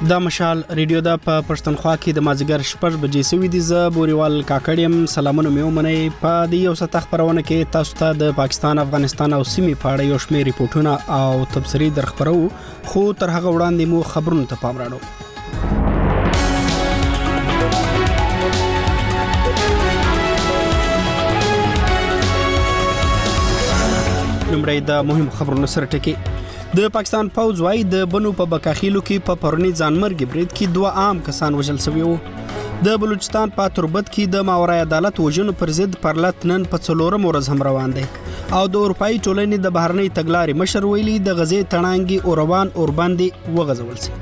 دا مشال ریډیو دا په پښتونخوا کې د مازیګر 6 بجې سوي دي. ز بوريوال کاکړیم سلامونه مې ومنئ. په دې یو ساعت خبرونه کې تاسو ته د پاکستان، افغانستان او سیمې په اړه یو شمېر ریپورتونه او تبصرې درخبرو، خو تر هغه وړاندې مو خبرونه ته پام راړو. لومړی د مهم خبرونو سره ټکی. د پاکستان پوځ وايي د بنو په بکاخیلو کې په پرونی ځانمرګي برید کې 2 عام کسان وژل شوي وو. د بلوچستان په تربت کې د ماورای عدالت وژنو پر ضد پرلط نن په 4 ورځ هم روان دی او د اروپאי ټولنې د بهرنۍ تګلارې مشر ویلي د غزې تړانګي اوروان اورباندې وغځول شي.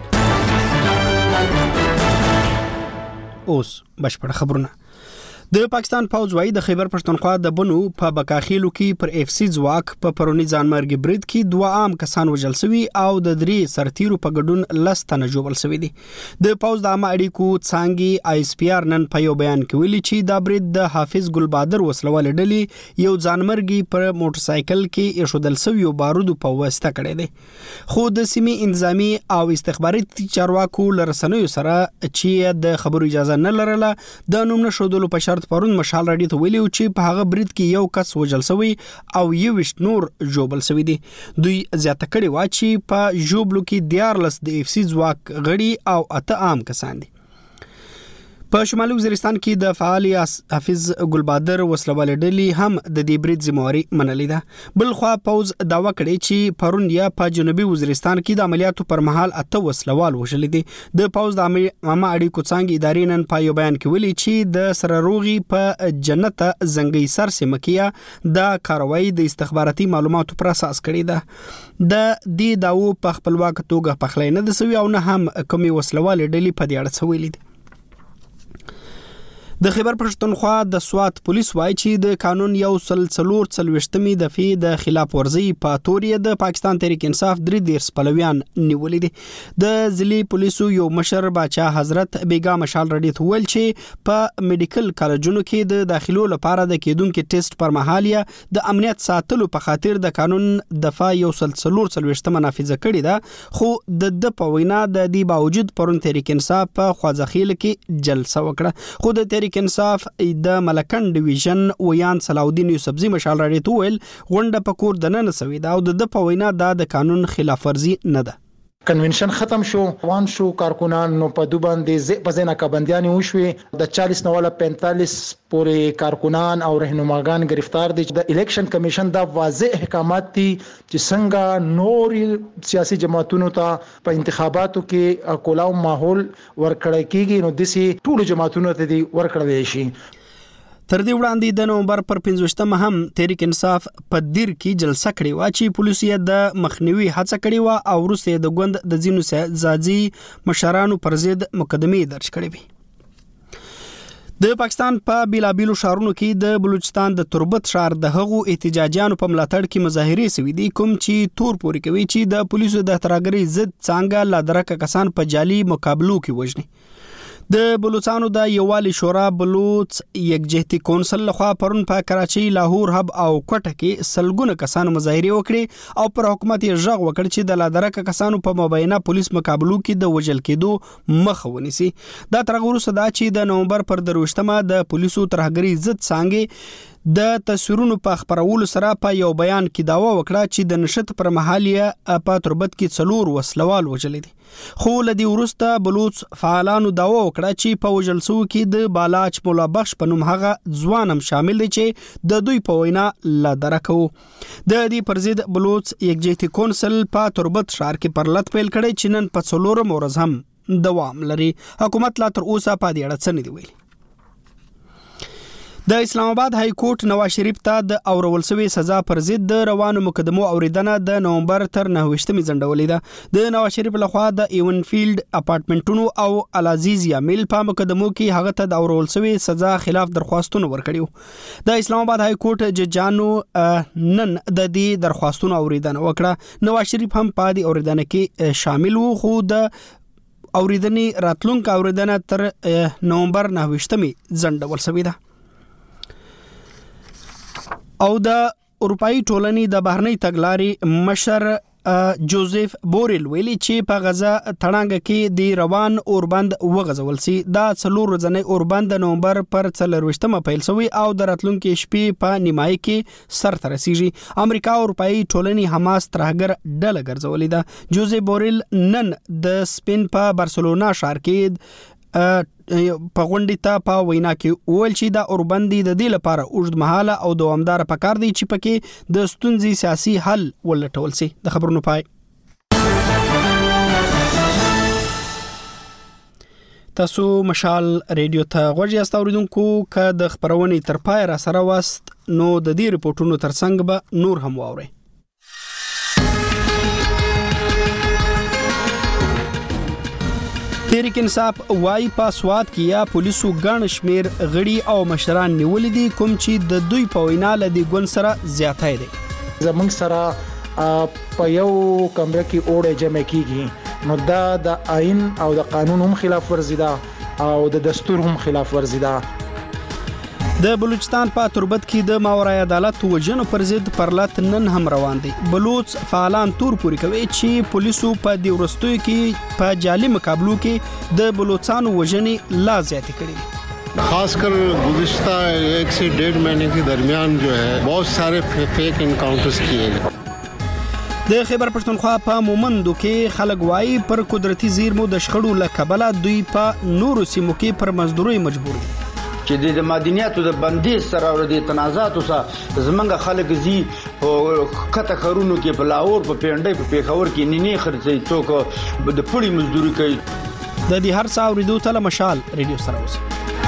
اوس بشپړ خبرونه. د پاکستان پوځ وايي د خیبر پښتونخوا د بنو په بکاخیلو کې پر اف سی ځواک په پرونی ځانمرګي برید کې 2 عام کسان وژل شوي او د 3 سرتیرو په ګډون لستنه جوړل شوی دي. د پوځ د عامه اړیکو څانګې آی اس پی آر نن په یو بیان کې ویلي چې دا برید د حافظ ګلبادر وسلوال ډلې یو ځانمرګي پر موټرسایکل کې ایښودل شوی بارودو په واسطه کړی دی. خو د سیمې انتظامی او استخباراتي چارواکو لرسنوي سره چې د خبرو اجازه نه لرله د نوم نشودلو په شرط پرون مشال راډیو ته ویلي چې په هغه برید کې یو کس وژل شوی او 21 نور ژوبل شوی دي. دوی زیاته کړي وا چې په ژوبلو کې 14 د اف سی ځواک غړي او 8 عام کسان دي. په شمالي وزیرستان کې د فعال حافظ ګلبادر وسلوال ډلې هم د دې برید ذمہواری منلې ده. بل خو پوز داوا کړي چې پرون یا په جنوبي وزیرستان کې د عملیاتو پر مهال 8 وسلوال وژل دي. د پوز د عامه اړیکو څنګه ادارې نن په یو بیان کې ویلي چې د سره روغي په جنت زنګي سر سیمه کې د کاروایی د استخباراتي معلوماتو پر اساس کړي ده. د دې داو په خپلواک توګه پخلای نه د سوي او نه هم کومي وسلوال ډلې په دې اړه سویلي دي. د خیبر پښتونخوا د سوات پولیس وايي چې د قانون 144 دفعې د خلاف ورزي په تورې د پاکستان تحریک انصاف 3 پلویان نیولې دي. د ضلعي پولیسو یو مشر باچا حضرت بیگا مشال رډیت ویل چې په میډیکل کالجونو کې د داخلو لپاره د کېدونکو ټیسټ پر مهال یا د امنیت ساتلو په خاطر د قانون دفعه 144 منافذه کړې ده. خو د په وینا د دې باوجود پرون تحریک انصاف په خوازخیل کې جلسه وکړه. خو د تحریک انصاف د ملکن ډیویژن ویان صلاحالدین یوسفزی مشال راډیو ته ویل غونډه په کور د نن سوي دا او د په وینا د قانون خلاف ورزي نه ده. کنونشن ختم شو، روان شو کارکنان نو په دوه باندې په ځینې کبندیان وشوي د 40 نواله 45 پورې کارکنان او رهنماګان گرفتار دي. د الیکشن کمیشن دا واضح احکامات دي چې څنګه نور سیاسي جماعتونو ته په انتخاباتو کې کولاو ماحول ورکړی کیږي نو دسي ټول جماعتونو ته دي ورکړل شي. تر دې وړاندې د نومبر پر 15 هم تحریک انصاف په دیر کې جلسه کړې و چې پولیس یې د مخنیوي هڅه کړې و او وروسته د ګوند د ځینو ځاځي مشرانو پر ضد مقدمې درج کړې وې. د پاکستان په بیلابیلو شهرونو کې د بلوچستان د تربت شهر د هغو احتجاجیانو په ملاتړ کې مظاهرې شوې دي کوم چې تور پوري کوي چې د پولیسو د ترهګرۍ ضد څنګه لادرکه کسان په جعلي مقابلو کې وژني. د بلوچستانو د یووالي شورا بلوچ یکجهتي کونسل لخوا پرون په کراچي، لاهور، هب او کوټه کې سلګونه کسانو مظاهرې وکړي او پر حکومت یې ژغ وکړ چې د لادرکه کسانو په مبینه پولیس مقابلو کې د وژل کېدو مخه ونیسي. دا تر هغه وروسته دا چې د نومبر پر 23 د پولیسو ترهګرۍ ضد څنګه د تصویرونو په خبرولو سره په یو بیان کې داوا وکړه چې د نشط پر مهال یې په تربت کې 4 وسلوال وژل دي. خو لدی وروسته بلوچ فعالانو داوا وکړه چې په وژل شو کې د بالاچ مولا بخش په نوم هغه ځوان هم شامل دي چې د دوی په وینا لادرکه وو. د دې پر ضد بلوچ یکجهتي کونسل په تربت شهر کې پرلط پیل کړي چې نن په 4 ورځ هم دوام لري. حکومت لا تر اوسه په دې اړه څه نه دی ویلي. د اسلام آباد های کورټ نواز شریف ته د اورول شوی سزا پر ضد د روانو مقدمو اوریدنه د نومبر تر 9 ځنډولې ده. د نواز شریف لخوا د ایون فیلډ اپارټمنټونو او العزیز یامل په مقدمو کې هغه ته د اورول شوی سزا خلاف درخواستونه ورکړیو. د اسلام آباد های کورټ ججانو نن د دې درخواستونو اوریدنه وکړه. نواز شریف هم په دې اوریدنه کې شامل وو خو د اوریدنې راتلونکو اوریدنه تر نومبر 9 ځنډول شوی ده. او د اروپאי ټولنې د بهرنۍ تګلارې مشر جوزف بوریل ویلي چې په غزا تړانګه کې د روان اوربند وغځول سي. دا 4 ورځې اوربند د نومبر پر 24 پیل شوی او د راتلونکي شپې په نیمایي کې سرته رسیږي. امریکا او اروپאי ټولنې حماس ترهګر ډله ګرځولې ده. جوزف بوریل نن د سپین په بارسلونا ښار کې په غونډې ته په وینا کې وویل چې دا اوربندي د دې لپاره اوږدمهاله او دوامدار پکار دی چې پکې د ستونزې سیاسي حل ولټول شي. د خبرونو پای. تاسو مشال ریډیو ته غوږ یاست اوریدونکو. که د خبرونې تر پای را سره واست نو د دې ریپورتونو ترڅنګ به نور هم واورئ. تحریک انصاف وايي په سواد کې یا پولیسو ګڼ شمیر غړي او مشران نیولې دي کوم چې د دوی په وینا له دې ګوند سره زیاتای دي. زمونږ سره په یو کمره کې اوړه جمع کیږي نو دا د آئین او د قانون هم خلاف ورزي ده او د دستور هم خلاف ورزي ده. د بلوچستان په تربت کې د ماورای عدالت وجنو پر ضد پرلط نن هم روان دي. بلوچ فعالان تور پوری کوي چې پولیسو په دې ورستوي کې په جعلي مقابلو کې د بلوچستان وجنې لا زیاتې کړې. खासकर गुज़िश्ता 1 से 1.5 महीने के दरमियान जो है बहुत सारे फेक एनकाउंटर्स किए गए. د خیبر پښتونخوا په مومندو کې خلک وايي پر قدرتي زیرمو د شخړو لکبله دوی په نورو سیمو کې پر مزدوري مجبور دي. چې د مدنیاتو د بندیز سره او د تنازعاتو سره زمونږ خلک زی او کته خرونو کې په لاهور په پیندې په پیښور کې نینې خرڅي څوک د پړی مزدوري کوي. د دې هر څه اوریدو ته مشال ریډیو سره اوسئ.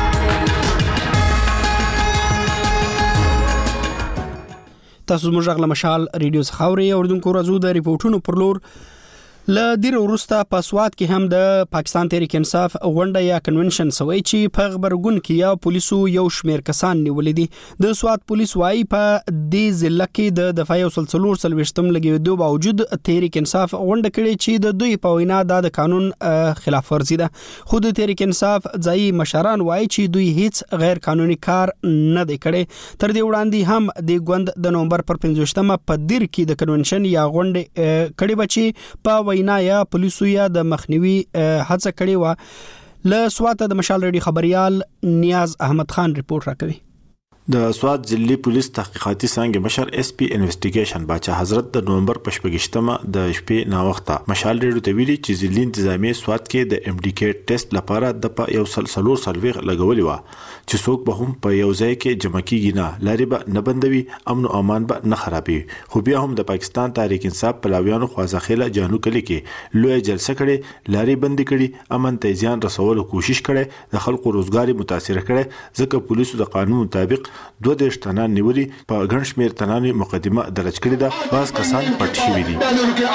تاسو موږ غل مشال ریډیو څخه اورئ. اوریدونکو راځو د ریپورتونو پر لور. ل دیر وروسته په سواد کې هم د پاکستان تحریک انصاف غونډه یا کنونشن سوي چې په خبرګون کې یا پولیسو یو شمیر کسان نیولې دي. د سواد پولیس وايي په دې ضلع کې د دفاع او سلسلور سلويشتم لګیدو باوجود تحریک انصاف غونډه کړې چې د دوی په وینا د قانون خلاف ورزي ده. خود تحریک انصاف ځای مشران وايي چې دوی هیڅ غیر قانوني کار نه دی کړی. تر دې وړاندې هم د غوند د نومبر پر 15 په دیر کې د کنونشن یا غونډه کړي بچي په وینا یا پولیسو یا د مخنیوي هڅه کړې و. له سواد د مشال ریډیو خبريال نیاز احمد خان ریپورت راکوي. د سواد ضلعي پولیس تحقیقاتي څنګه مشر اس پی انویسټیګیشن باچا حضرت د نومبر په 28مه د شپې نا وخته مشال ریډیو ته ویلي چې ضلعي انتظامی سواد کې د ام ډي کې ټیسټ لپاره د یو سلسلور سروې لګولې و چې څوک به هم په یو ځای کې جمع کیږي نه لاري به نه بندوي امن او امان به نه خرابي. خو بیا هم د پاکستان تحریک انصاف پلاویانو خوازخیله جانو کلی کې لوی جلسه کړي لاري بندي کړي امن ته ځان رسولو کوشش کړي د خلکو روزګاری متاثر کړي ځکه پولیسو د قانون مطابق 2 تنان نیولي په ګڼ شمیر تنان مقدمه درج کړې ده. بعض کسان پټ شوي دي.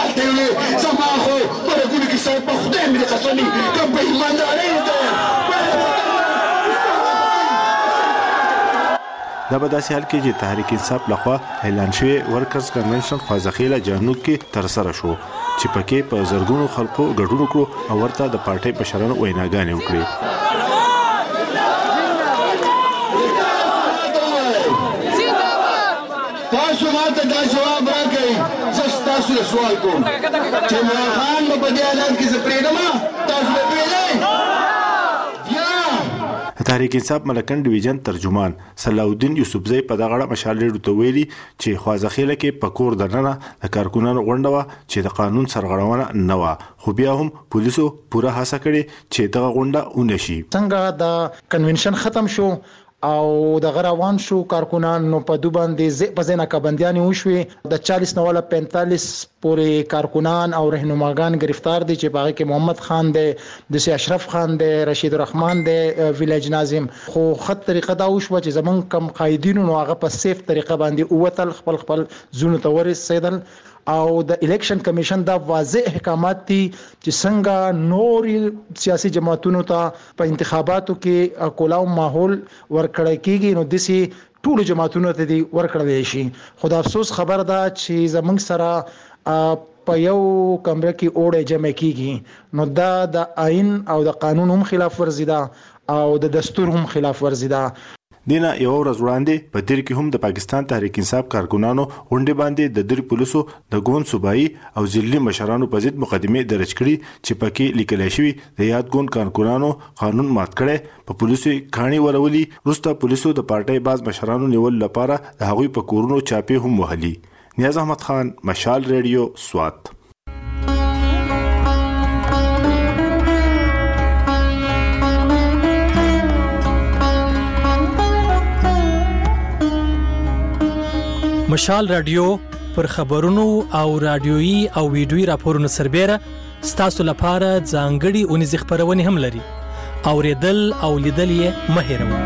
دا به داسې حال کې چې تحریک انصاف لخوا اعلان شوی ورکرز کنونشن خوازخیله جانو کې تر سره شو چې پکې په زرګونو خلکو ګډون کړو او ورته د پارټي مشرانو ویناګانې وکړي. تاسو ماته دا جواب راکړئ زه تاسو له سوال کوم چې عمران خان په دې اعلان کې زه پرېږدم تاسو به پرېږدئ. تحریک انصاف ملکن ډیویژن ترجمان صلاح الدین یوسفزئی په دغه اړه مشال ریډیو ته ویلي چې خوازخیله کې پکور دننه د کارکونانو غونډه و چې د قانون سرغړونه نه و خو بیا هم پولیسو پوره هڅه کړې چې دغه غونډه ونشي. څنګه د کنونشن ختم شو او د غروان شو کارکونان نو په دوه باندې په ځینې کبندیانې وشوي د 40 نواله 45 پورې کارکونان او رهنماګان گرفتار دي چې باغ کې محمد خان دی د سی اشرف خان دی رشید الرحمن دی ویلیج ناظم. خو خط طریقه دا وشو چې زمون کم قائدین نو هغه په سیف طریقه باندې اوتل خپل زونه تور رسیدل او د الیکشن کمیشن دا واضح احکامات دي چې څنګه نور سیاسي جماعتونو ته په انتخاباتو کې کولاو ماحول ورکړی کیږي نو دسي ټول جماعتونو ته دی ورکړل شي. خو د افسوس خبر ده چې زمونږ سره په یو کمره کې اوړه جمع کیږي نو دا د آئین او د قانون هم خلاف ورزي ده او د دستور هم خلاف ورزي ده. دینه یو ورځ وړاندې په دیر کې هم د پاکستان تحریک انصاف کارکونانو غونډې باندې د دیر پولیسو د ګوند صوبایي او ضلعي مشرانو په ضد مقدمه درج کړي چې پکې لیکل شوی د یاد ګوند کارکونانو قانون مات کړي په پولیسو کاني ورولي. وروسته پولیسو د پارټۍ باز مشرانو نیول لپاره د هغوی په کورونو چاپی هم وهلي. نیاز احمد خان، مشال ریډیو، سوات. مشال رادیو پر خبرونو او رادیويي او ویډیويي راپورونو سربېره ستاسو لپاره ځانګړي اونیزې خبرونه هم لري. اوریدل او لیدل یې مه هېروئ.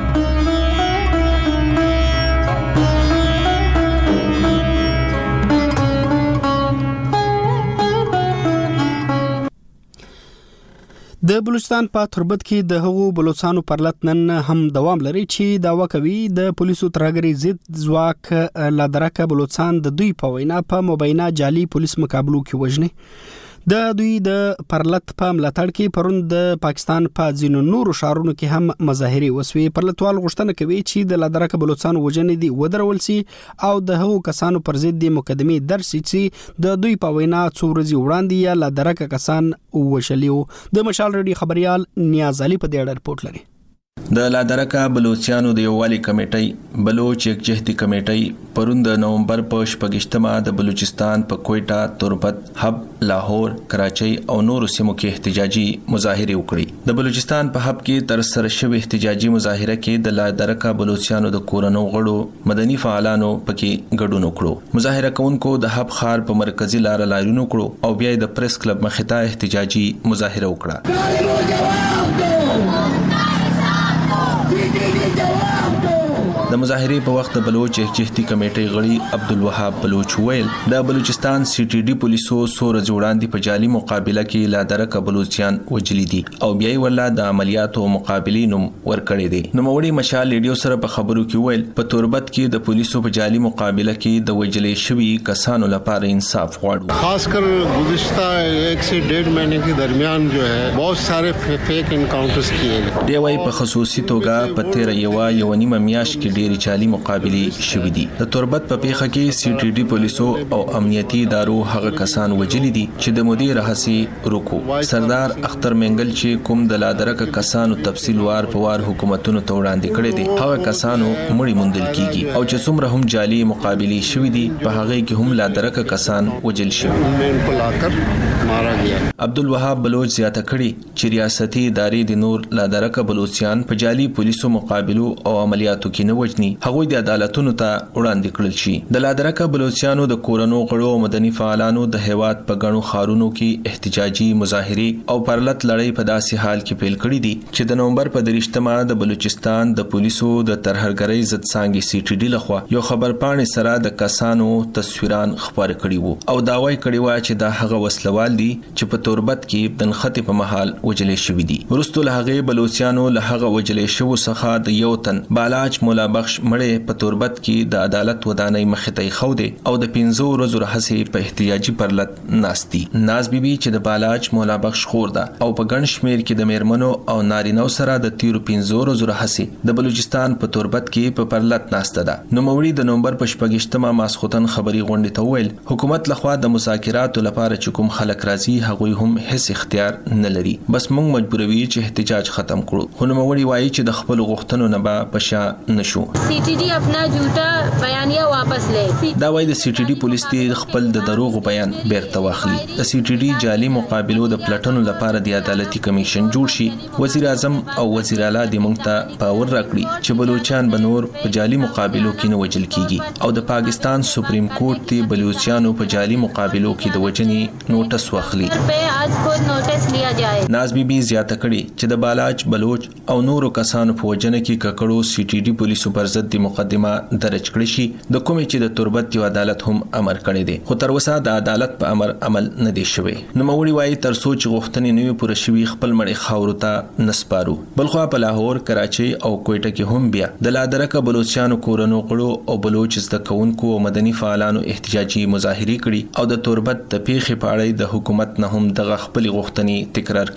د بلوچستان په تربت کې د هغو بلوچستانو پرلط نن هم دوام لري چې داوا کوي د پولیسو ترهګري ضد ځواک لا درکه بلوچستان د دوی په وینا په مبینه جعلي پولیس مقابلو کې وژني. د دوی د پرلط په ملاتړ کې پرون د پاکستان په ځینو نورو ښارونو کې هم مظاهرې وسوي. پرلطوال غوښتنه کوي چې د لا درکه بلوچستان وژنې دي ودرول سي او د هغو کسانو پر ضد د مقدمې درس چې د دوی په وینا څو ورځې وړاندې یا لا درکه کسان وشلیو. د مشال ریډیو خبريال نیاز علي په دې اړه رپورټ لري. د لادرکه بلوچستانو د یووالي کمیټې بلوچ یکجهتي کمیټې پرون د نومبر په 28مه د بلوچستان په کوئټه، تربت، حب، لاهور، کراچۍ او نورو سیمو کې احتجاجي مظاهره وکړي. د بلوچستان په حب کې تر سره شوی احتجاجي مظاهره کې د لادرکه بلوچستانو د کورنو غړو مدني فعالانو پکې ګډون وکړو. مظاهره کوونکو د حب ښار په مرکزی لار لاریون وکړو او بیا د پریس کلب مخې ته احتجاجي مظاهره وکړه. د مظاهرې په وخت د بلوچ یکجهتي کمیټې غړي عبدالوهاب بلوچ ویل د بلوچستان سی ټي ډي پولیسو سور جوړاندې په جعلي مقابله کې لادرکه بلوچستان وجلی دي او بیا ولا د عملیاتو مقابلینو ورکړي دي. نوموړي مشال ریډیو سره په خبرو کې ویل په تربت کې د پولیسو په جعلي مقابله کې د وجلې شوی کسانو لپاره انصاف غواړي. खास कर गुज़िश्ता 1 से 1.5 महीने के दरमियान जो है बहुत सारे फेक एनकाउंटर्स किए गए. دی وايي په خصوصي توګه په تیر یو نیمه میاشت کې ډېری جعلي مقابلې شوې دي. د تربت په پیښه کې سی ټي ډي پولیسو او امنیتي ادارو هغه کسان وجلی دي چې د مدیر رهسي روکو سردار اختر منګل چې کوم د لادرکه کسانو تفصیل وار په وار حکومتونو ته وړاندې کړي دي هغه کسانو مړی موندل کیږي او چې څومره هم جعلي مقابلې شوې دي په هغه کې هم لادرکه کسان وجل شوي. عبدالوهاب بلوچ زیاته کړي چې ریاستي ادارې د نور لادرکه بلوچستان په جعلي پولیسو مقابلو او عملیاتو کې نه وجني هغوی د عدالتونو ته وړاندې کړل شي. د لادرکه بلوچستانو د کورنو غړو او مدني فعالانو د هیواد په غنو خارونو کې احتجاجي مظاهرې او پرلط لړۍ په داسې حال کې پیل کړې دي چې د نومبر په 30مه د بلوچستان د پولیسو د ترهګرۍ ضد څانګې سی ټي ډي لخوا یو خبر پاڼې سره د کسانو تصویران خبر کړي وو او داوای کړي و چې دا هغه وسلوال دي چې په تربت کې د نخښې په محل وجلې شوې دي. ورستو له هغه بلوچستانو له هغه وجلې شو څخه د یو تن بالاچ مولا بخش مړې په تربت کې د عدالت ودانۍ مخې ته خو دي او د 15 ورځو راهسي په احتجاجي پرلط ناشتي. ناز بیبي چې د بالاچ مولا بخش خور ده او په ګڼ شمیر کې د میرمنو او نارینو سره د 15 ورځو راهسي د بلوچستان په تربت کې په پرلط ناشته ده. نوموړي د نومبر په 28مه ماسختن خبري غونډه ته ویل حکومت لخوا د مذاکراتو لپاره چې کوم خلک راځي هغوی هم هیڅ اختیار نه لري بس موږ مجبوروي چې احتجاج ختم کړو. خو نوموړي وایي چې د خپل غوښتنو نه به پشا نشو. سی ټي ډي خپل جوړه بیانیه واپس لې. دا وایي د سی ټي ډي پولیس دې خپل د دروغ بیان بیرته واخلي. د سی ټي ډي جعلي مقابلو د پلټنو لپاره د عدالتي کمیشن جوړ شي. وزیر اعظم او وزیر اعلی د مونږ ته باور راکړي چې بلوچستان بنور په جعلي مقابلو کې نه وجل کیږي او د پاکستان سپریم کورټ ته بلوچستانو په جعلي مقابلو کې د وجنې نوټس واخلي. آج خود نوټس لیا جائے. ناز بیبي زیاته کړي چې د بالاچ بلوچ او نورو کسانو په وجنه کې ککړو سی ټي ډي پولیسو پر ضد د مقدمه درج کړي شي د کومې چې د تربت یو عدالت هم امر کړی دی خو تر اوسه د عدالت په امر عمل نه دی شوی. نوموړي وایي تر څو چې غوښتنې نه وي پوره شوي خپل مړی خاورو ته نسپارو. بلخوا په لاهور، کراچۍ او کوئټه کې هم بیا د لادرکه بلوچستانو کورنو غړو او بلوچ زده کوونکو او مدني فعالانو احتجاجي مظاهرې کړي او د تربت د پیښې په اړه د حکومت نه هم دغه خپل غوښتنې تکرار کړي.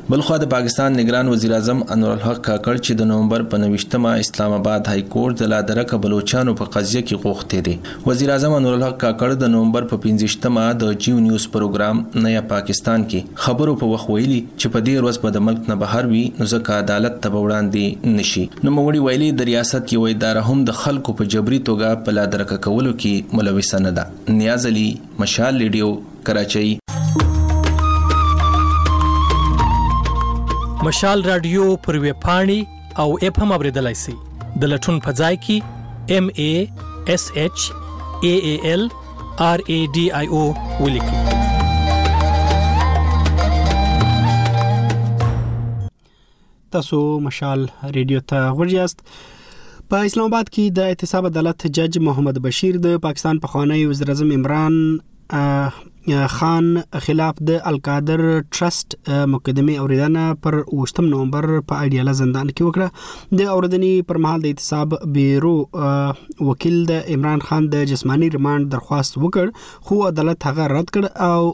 بلخو د پاکستان نگران وزیر اعظم انور الحق کاکړ چې د نومبر په 29مه اسلام آباد های کورټ د لادرکه بلوچستان په قضیه کې غوښتي دي. وزیر اعظم انور الحق کاکړ د نومبر په 15مه د جیو نیوز پروګرام نیا پاکستان کې خبرو په وخت ویلي چې په دې ورځ به د ملک نه بهر وي نو ځکه عدالت ته وړاندې نشي. نو موږ ویلي د ریاست کې وای اداره هم د خلکو په جبري توګه په لادرکه کولو کې ملوث نه ده. نیاز علي، مشال ریډیو، کراچۍ. مشال رادیو پر ویب پاڼې او اپ هم اوریدلای شئ. د لټون په ځای کې MASHALRADIO ولیکئ. تاسو مشال ریډیو ته ورجاست. په اسلام آباد کې د احتساب عدالت جج محمد بشیر د پاکستان پخوانی وزیر اعظم عمران خان خلاف د القادر ټرست مقدمه اوریدنه پر 8 نومبر په ایډیاله زندان کې وکړه. د اوریدنې پر مهال د احتساب بیرو وکیل د عمران خان د جسمانی ریماند درخواست وکړ خو عدالت هغه رد کړ او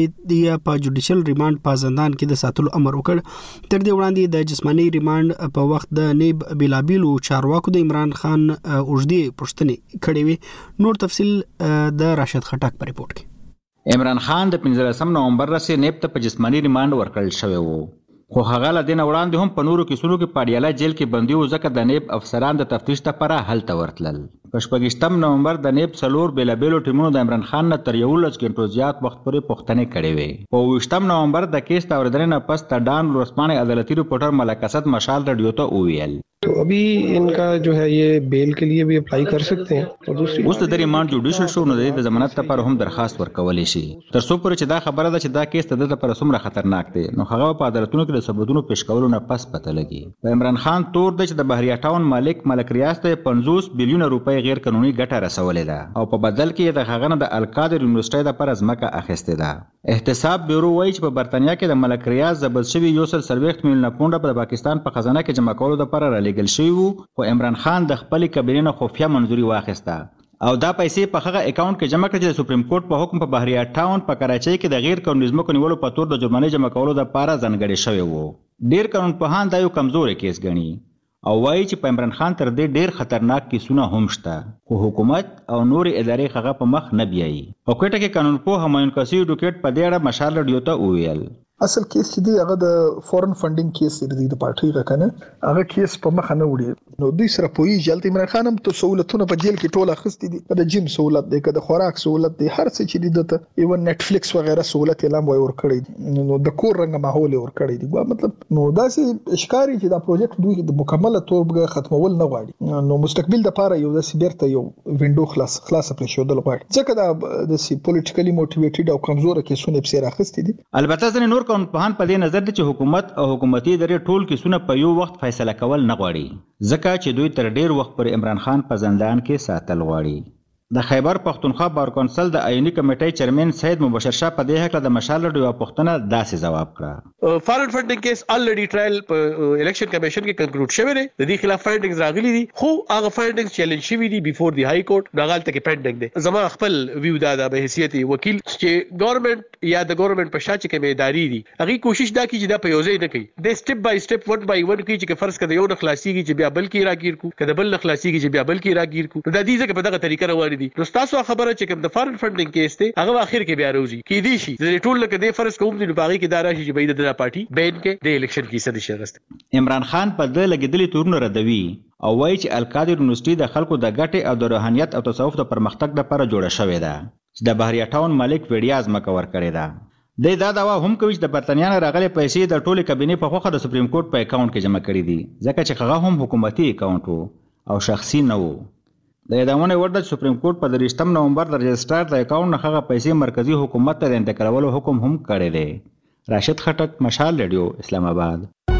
د په جوډیشل ریماند په زندان کې د ساتلو امر وکړ. تر دې وړاندې د جسمانی ریماند په وخت د نیب بلابیلو چارواکو د عمران خان اوږدې پوښتنې کړې وې. نور تفصیل د راشد خټک په ریپورت کې. عمران خان د 15 نومبر رسې نیب ته په جسمانی ریماند ورکړل شوی وو خو هغه له دې نه وړاندې هم په نورو کیسونو کې پاډیاله جیل کې بندي و ځکه د نیب افسران د تفتیش لپاره هلته ورتلل. په 14 نومبر د نیب څلور بیلابیلو ټیمونو د عمران خان نه تر 11 غنټو زیات وخت پورې پوښتنې کړې وې. په 20 نومبر د کیس د اوریدنې نه پس د ډان ورسمانه عدالتي رپورټر ملک اسد مشال رادیو ته وویل तो अभी इनका जो है ये बेल के लिए भी अप्लाई कर सकते हैं. और दूसरी اوس د ریماند جوډیشل شو نو د ضمانت لپاره هم درخواست ورکولای شي. تر څو پورې چې دا خبره ده چې دا کیس د لپاره څومره خطرناک دی نو هغه په عدالتونو کې د ثبوتونو پیش کولو نه پس پته لګي. په عمران خان تور د چې د بحریه ټاون ملک ریاض ته 50 بلیون روپۍ غیر قانوني ګټه رسولې ده او په بدل کې د هغه نه د القادر یونیورسيټي لپاره ځمکه اخیستې ده. احتساب بیورو وایي چې په برتانیا کې د ملک ریاض ضبط شوی 140 میلیون پونډه په پاکستان په خزانه کې جمع کولو لپاره را لېږل شوی وو خو عمران خان د خپل کابینې نه خفیه منځوري واخیسته او دا پیسې په هغه اکاونټ کې جمع کړې چې د سپریم کورټ په حکم په بحریه ټاون په کراچۍ کې د غیر قانوني ځمکو نیولو په تور د جرمانې جمع کولو لپاره ځانګړی شوی وو. ډیر قانون پوهان دا یو کمزوري کیس ګڼي او وایي چې په عمران خان تر دې ډیر خطرناک کیسونه هم شته خو حکومت او نور ادارې هغه په مخ نه بیایي. په کوټه کې قانون پوه همایون کسی ایډوکیټ په دې اړه مشال رادیو ته وویل اصل کیس چې دی هغه د فورن فندینګ کیس دی د پارټي غکنه هغه کیس په مخ نه وړي نو دوی سره پوي جلته عمران خان هم ته سہولتونه په جیل کې ټول اخستې دي د جیم سہولت دی د خوراک سہولت دی هر څه چې دی د ایون نتفلیکس وغیرہ سہولت اعلان وای ور کړی نو د کور رنګ ماحول ور کړی دی مطلب نو داسې اشکاری چې دا پروجیکټ دوی د مکمله توګه ختمول نه غواړي نو مستقبل د لپاره یو داسې بیرته یو وینډو خلاص پرې شو د غواړي ځکه دا د پولیټیکلی موټیویټډ او کمزور کیسونه په سیر اخستې دي. البته ځنې نور قانون پوهان په دې نظر دي چې حکومت او حکومتي ادارې ټول کیسونه په یو وخت فیصله کول نه غواړي ځکه چې دوی تر ډیر وخت پر عمران خان په زندان کې ساتل غواړي. د خیبر پختونخوا بار کونسل د آئینی کمیټې چیرمن سید مبشر شاه په دې حق له مشال رډیو پښتنه داسې جواب کړه فارن فندینګ کیس الریډي ټرایل په الیکشن کمیشن کې کنکلود شوی دی د دې خلاف فایندینګز راغلي دي خو هغه فایندینګز چیلنج شوی دي بیفور دی های کورټ دغالته کې پینډینګ دي. زما خپل ویو دا به حیثیت وکیل چې ګورنمنت یا د ګورنمنت په شاته کې مېداري دي هغه کوشش دا کوي چې دا په یوځای نه کوي د سټپ بای سټپ ون بای ون کوي چې فرض کړه یو نه خلاصيږي چې بیا بل کې راګیر کو کله بل نه خلاصيږي چې بیا بل کې راګیر کو دا دې ځکه په دغه طریقه روان دي. نو تاسو خبره چې کوم د فارن فندینګ کیس ته هغه اخر کې بیا راوځي کې دي شي د ټول لکه د فرض کوم د باغی کې دارا شي چې بيد د پارټي بین کې د الیکشن کیسه دي شغست. عمران خان په د لګیدلې تورونه ردوي او وایي چې القادر یونیورسيټي د خلکو د ګټې او د روحانيت او تصوف د پرمختګ لپاره جوړه شوې ده چې د بحریه ټاون ملک ویډیاز مکور کړی ده. د دا دوا هم کوي چې د برتانیا نه راغلي پیسې د ټوله کابینې په خوخه د سپریم کورټ په اکاونټ کې جمع کړې دي ځکه چې هغه هم حکومتي اکاونټ او شخصي نه وو. د یادونه ورده سپریم کورټ په 30 نومبر د رجسترار د اکاونټ نه هغه پیسې مرکزی حکومت ته انتقالولو حکم هم کړی دی. راشد خټک، مشال ریډیو، اسلام آباد.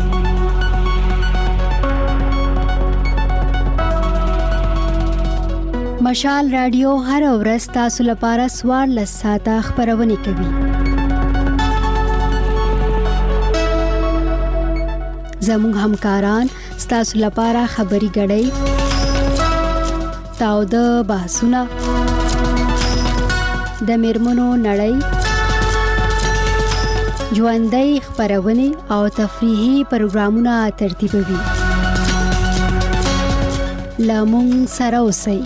مشال رادیو هر ورځ تاسو لپاره 14 ساعته خبرونه کوي. زموږ همکاران تاسو لپاره خبري غړي تاو د بحثونه د میرمنو نړۍ ژوندۍ خبرونه او تفریحي پروګرامونه ترتیبوي. لامون سره اوسئ.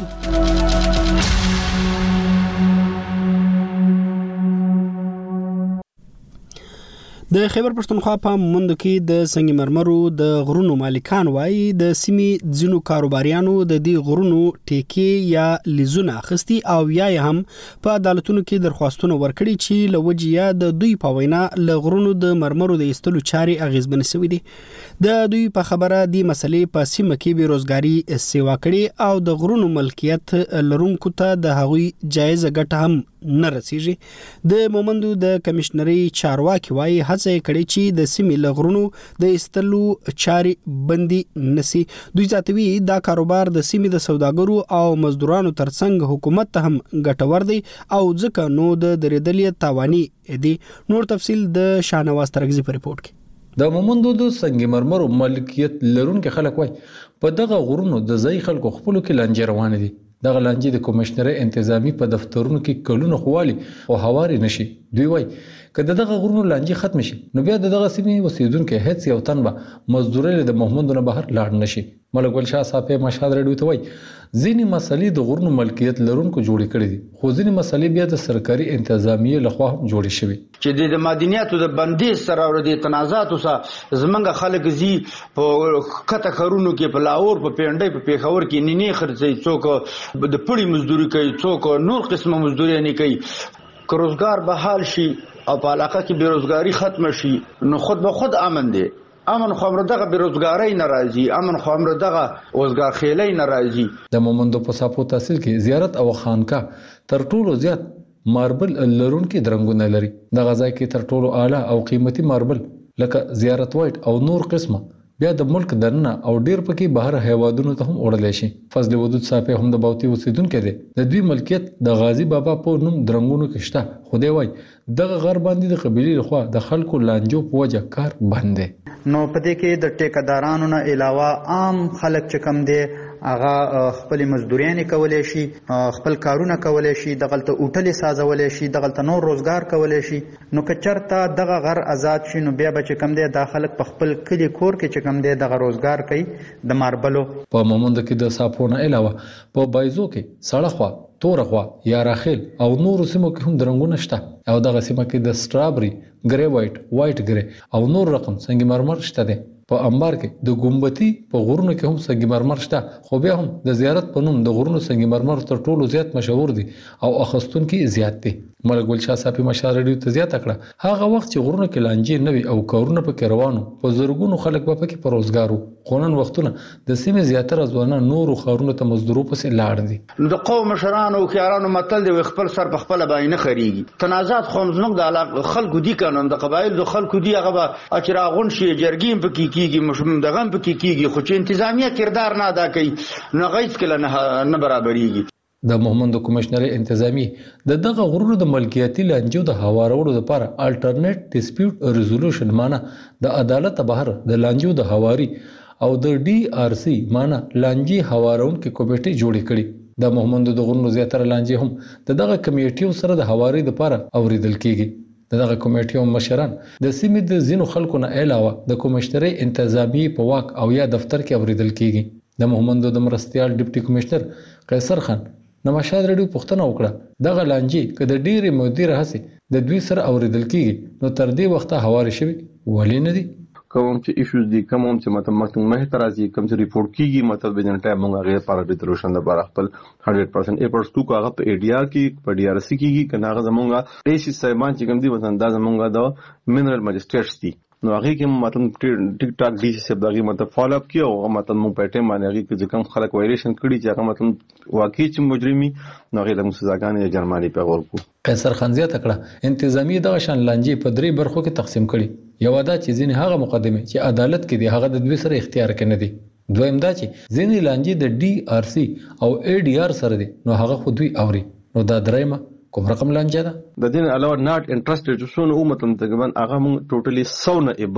د خیبر پښتونخوا په مومند کې د سنگ مرمرو د غرونو مالکان وایي د سیمې ځینو کاروباریانو د دې غرونو ټیکې یا لیزونه اخیستي او یا هم په عدالتونو کې درخواستونه ورکړي چې لوجیا د دوی په وینا له غرونو د مرمرو د ایستلو چاري اغیزمن شوې دي. د دوی په خبره د مسلې په سیمه کې بیروزګاری سیوا کړي او د غرونو ملکیت لرونکو ته د هغوی جایزه ګټه هم نه رسیږي. د مومندو د کمشنري چارواکي وایي هڅه کړي چې د سیمې لغرونو د ایستلو چاري بندي نسی. دوی ځاتوي دا کاروبار د سیمې د سوداګرو او مزدورانو ترڅنګ حکومت ته هم ګټور دی او ځکه نو د درېدلې تاواني دي. نور تفصیل د شاهنواز ترغزي په ریپورت کې. د مومندو د سنگ مرمرو ملکیت لرونکو خلک وای په دغه غرونو د ځای خلکو خپل کې لانجه روان دي. دغه لانجه د کمشنري انتظامی په دفترونو کې کلونه خوالي او هواري نشي. دوی وای کله دغه غرونو لانجه ختم شي نو بیا دغه سیمې وسیدونکو هیڅ یو تن به مزدوري د محمدونه بهر لاړ نشي. ملک ګل شاه صاحب مشهد رډیو ته وای ځینې مسلې د غرونو ملکیت لرونکو جوړې کړې دي خو ځینې مسلې بیا د سرکاري انتظامیه لخوا هم جوړې شوې چې د معدنیاتو د بندیز سره او د تنازعاتو سره زمونږ خلک زی په کته خرونو کې په لاهور په پیندې په پیښور کې نینې خرڅي څوک د پړی مزدوري کوي څوک نور قسمه مزدوري نه کوي. که روزګار بحال شي او په علاقه کې بیروزګاری ختم شي نو خود به خود امن دی. امن خو امر دغه بیروزګاری ناراضي امن خو امر دغه اوسګار خېلې ناراضي. د مومندو په صافو تحصیل کې زیارت او خانقاه تر ټولو زیات ماربل لرونکي درنګونه لري. د غزا کې تر ټولو اعلی او قیمتي ماربل لکه زیارت وایټ او نور قسمه بیا د ملک دننه او ډیر پکې بهر هیوادونو ته هم وړل شي. فضل ودود صاحب هم د باوتی اوسیدونکو دی. د دوی ملکیت د غازی بابا په نوم درنګونو کې شته. خدای وای دغه غر باندې د قبيله لخوا د خلکو لانجو په وجه کار بند دی. نو پدې کې د ټیکدارانو نه علاوه عام خلک چې کم دي هغه خپل مزدوريان کولای شي خپل کارونه کولای شي دغلته اوټلې سازولای شي دغلته نور روزګار کولای شي. نو کچرته دغه غر آزاد شي نو بیا به چې کم دي د خلک په خپل کلی کور کې چې کم دي دغه روزګار کوي. د ماربلو په مومند کې د صافونه علاوه په بایزو کې سړخوا تورخوا یا راخیل او نور سیمو کې هم درنګونه شته او دغه سیمه کې د سټرابري ګری وایټ ګری او نور رقم سنگ مرمر شته دي. په انبار کې د ګمبتي په غرونو کې هم سنگ مرمر شته خو بیا هم د زیارت په نوم د غرونو سنگ مرمر تر ټولو زیات مشهور دي او اخستونکو زیات دي. ملک ګل شاه صاحب مشهد رډیو ته زیات کړه هغه وخت چې غرونو کې لانجې نوي او کارونه په روانو په زرګونو خلک په کې پر روزګارو خونن وختونه د سیمې زیاتره ځوانان نور خارونو ته مزدورو پسې لاړ دي. د قوم مشرانو او خيارانو متل دی خپل سر په خپل باندې خريږي. تنازعات خو زموږ د علاقه خلکو دي قانون د قبایل د خلکو دي هغه اچراغون شي جرګیم پکې کیږي مشم دغه پکې کیږي خو چې انتظامیه کردار نه ادا کوي نو غیث کله نه برابرېږي. د مومندو کمشنري انتظامی دغه غرونو د ملکیتي لانجو د هوارولو لپاره الټرنیټ ډیسپیوټ ریزولوشن معنی د عدالت بهر د لانجو د هواري او د ډي ار سي معنی لانجي هوارون کې کمیټه جوړې کړې. د مومندو د غرونو زیاتره لانجې هم دغه کمیټیو سره د هواري لپاره اوریدل کیږي. دغه کمیټیو مشران د سیمې د زینو خلکو نه علاوه د کمشنري انتظامی په واک او یا دفتر کې اوریدل کیږي. د مومندو د مرستيال ډیپټي کمشنر قیصر خان نماشاد رډیو پښتنه وکړه دغه لانجې کده ډېری مدیر هسي د دوی سره اوریدل کیږي نو تر دې وخته هواري شوی ولې نه دي. کوم چې ایشوز دي کوم چې مطلب مه ترازی کوم چې ریپورت کیږي مطلب د جن ټایم موږ غیر پاره د تروشن د بار خپل 100% ایپرز تو کو هغه په ای ډی آر کې په ډی آر سی کیږي کنه هغه زمونږه ایسی سایمان چې کوم دي وطن دا زمونږه د منرل ماجستریټس دي نو هغه کې مطلب ټیک ټاک ډي سی دغه مطلب فالو اپ کیو او مطلب مو په ټیم باندې هغه کې کوم خلک وایلیشن کړي چې هغه مطلب واقعي چې مجرمي نو هغه د سزاګانې جرمانه په ورکو. قیصر خان زیاته کړه انتظامی دغه شان لانجې په درې برخو کې تقسیم کړي. یو دا چې ځینې هغه مقدمه چې عدالت کې دی هغه د دوی سره اختیار کې نه دي. دویم دا چې ځینې لانجې د ډي ار سی او ای ډی آر سره دي نو هغه خو دوی اوري. نو دا درېمه کوم رقم لانجه ده د دین علاوه ناٹ انټرېستډ چې څونه او مطلب تقریبا هغه مونږ ټوټلی 100 نه اباو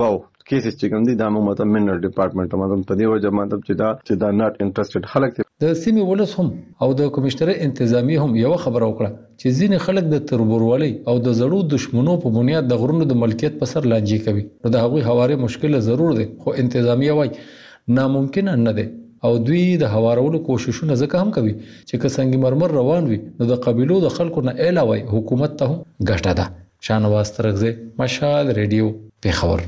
کیسز چې کوم دي دا موږ مطلب منرل ډپارټمنټ مطلب په دې وجه مطلب چې دا ناٹ انټرېستډ خلک د سیمې ولس هم او د کمشنر انتظامی هم یو خبر وکړه چې ځینې خلک د تربورولۍ او د زړو دشمنو په بنیاد د غرونو د ملکیت په سر لانجې کوي. نو د هغوی هواره مشکل ضرور دی خو انتظامیه وای ناممکن نه دی او دوی د هوارولو کوششونه ځکه هم کوي چې که سنگ مرمر روان وي نو د قبيلو د خلکو نه علاوه حکومت ته هم ګټه ده. شانواز ترغزه مشال ریډیو پیښور.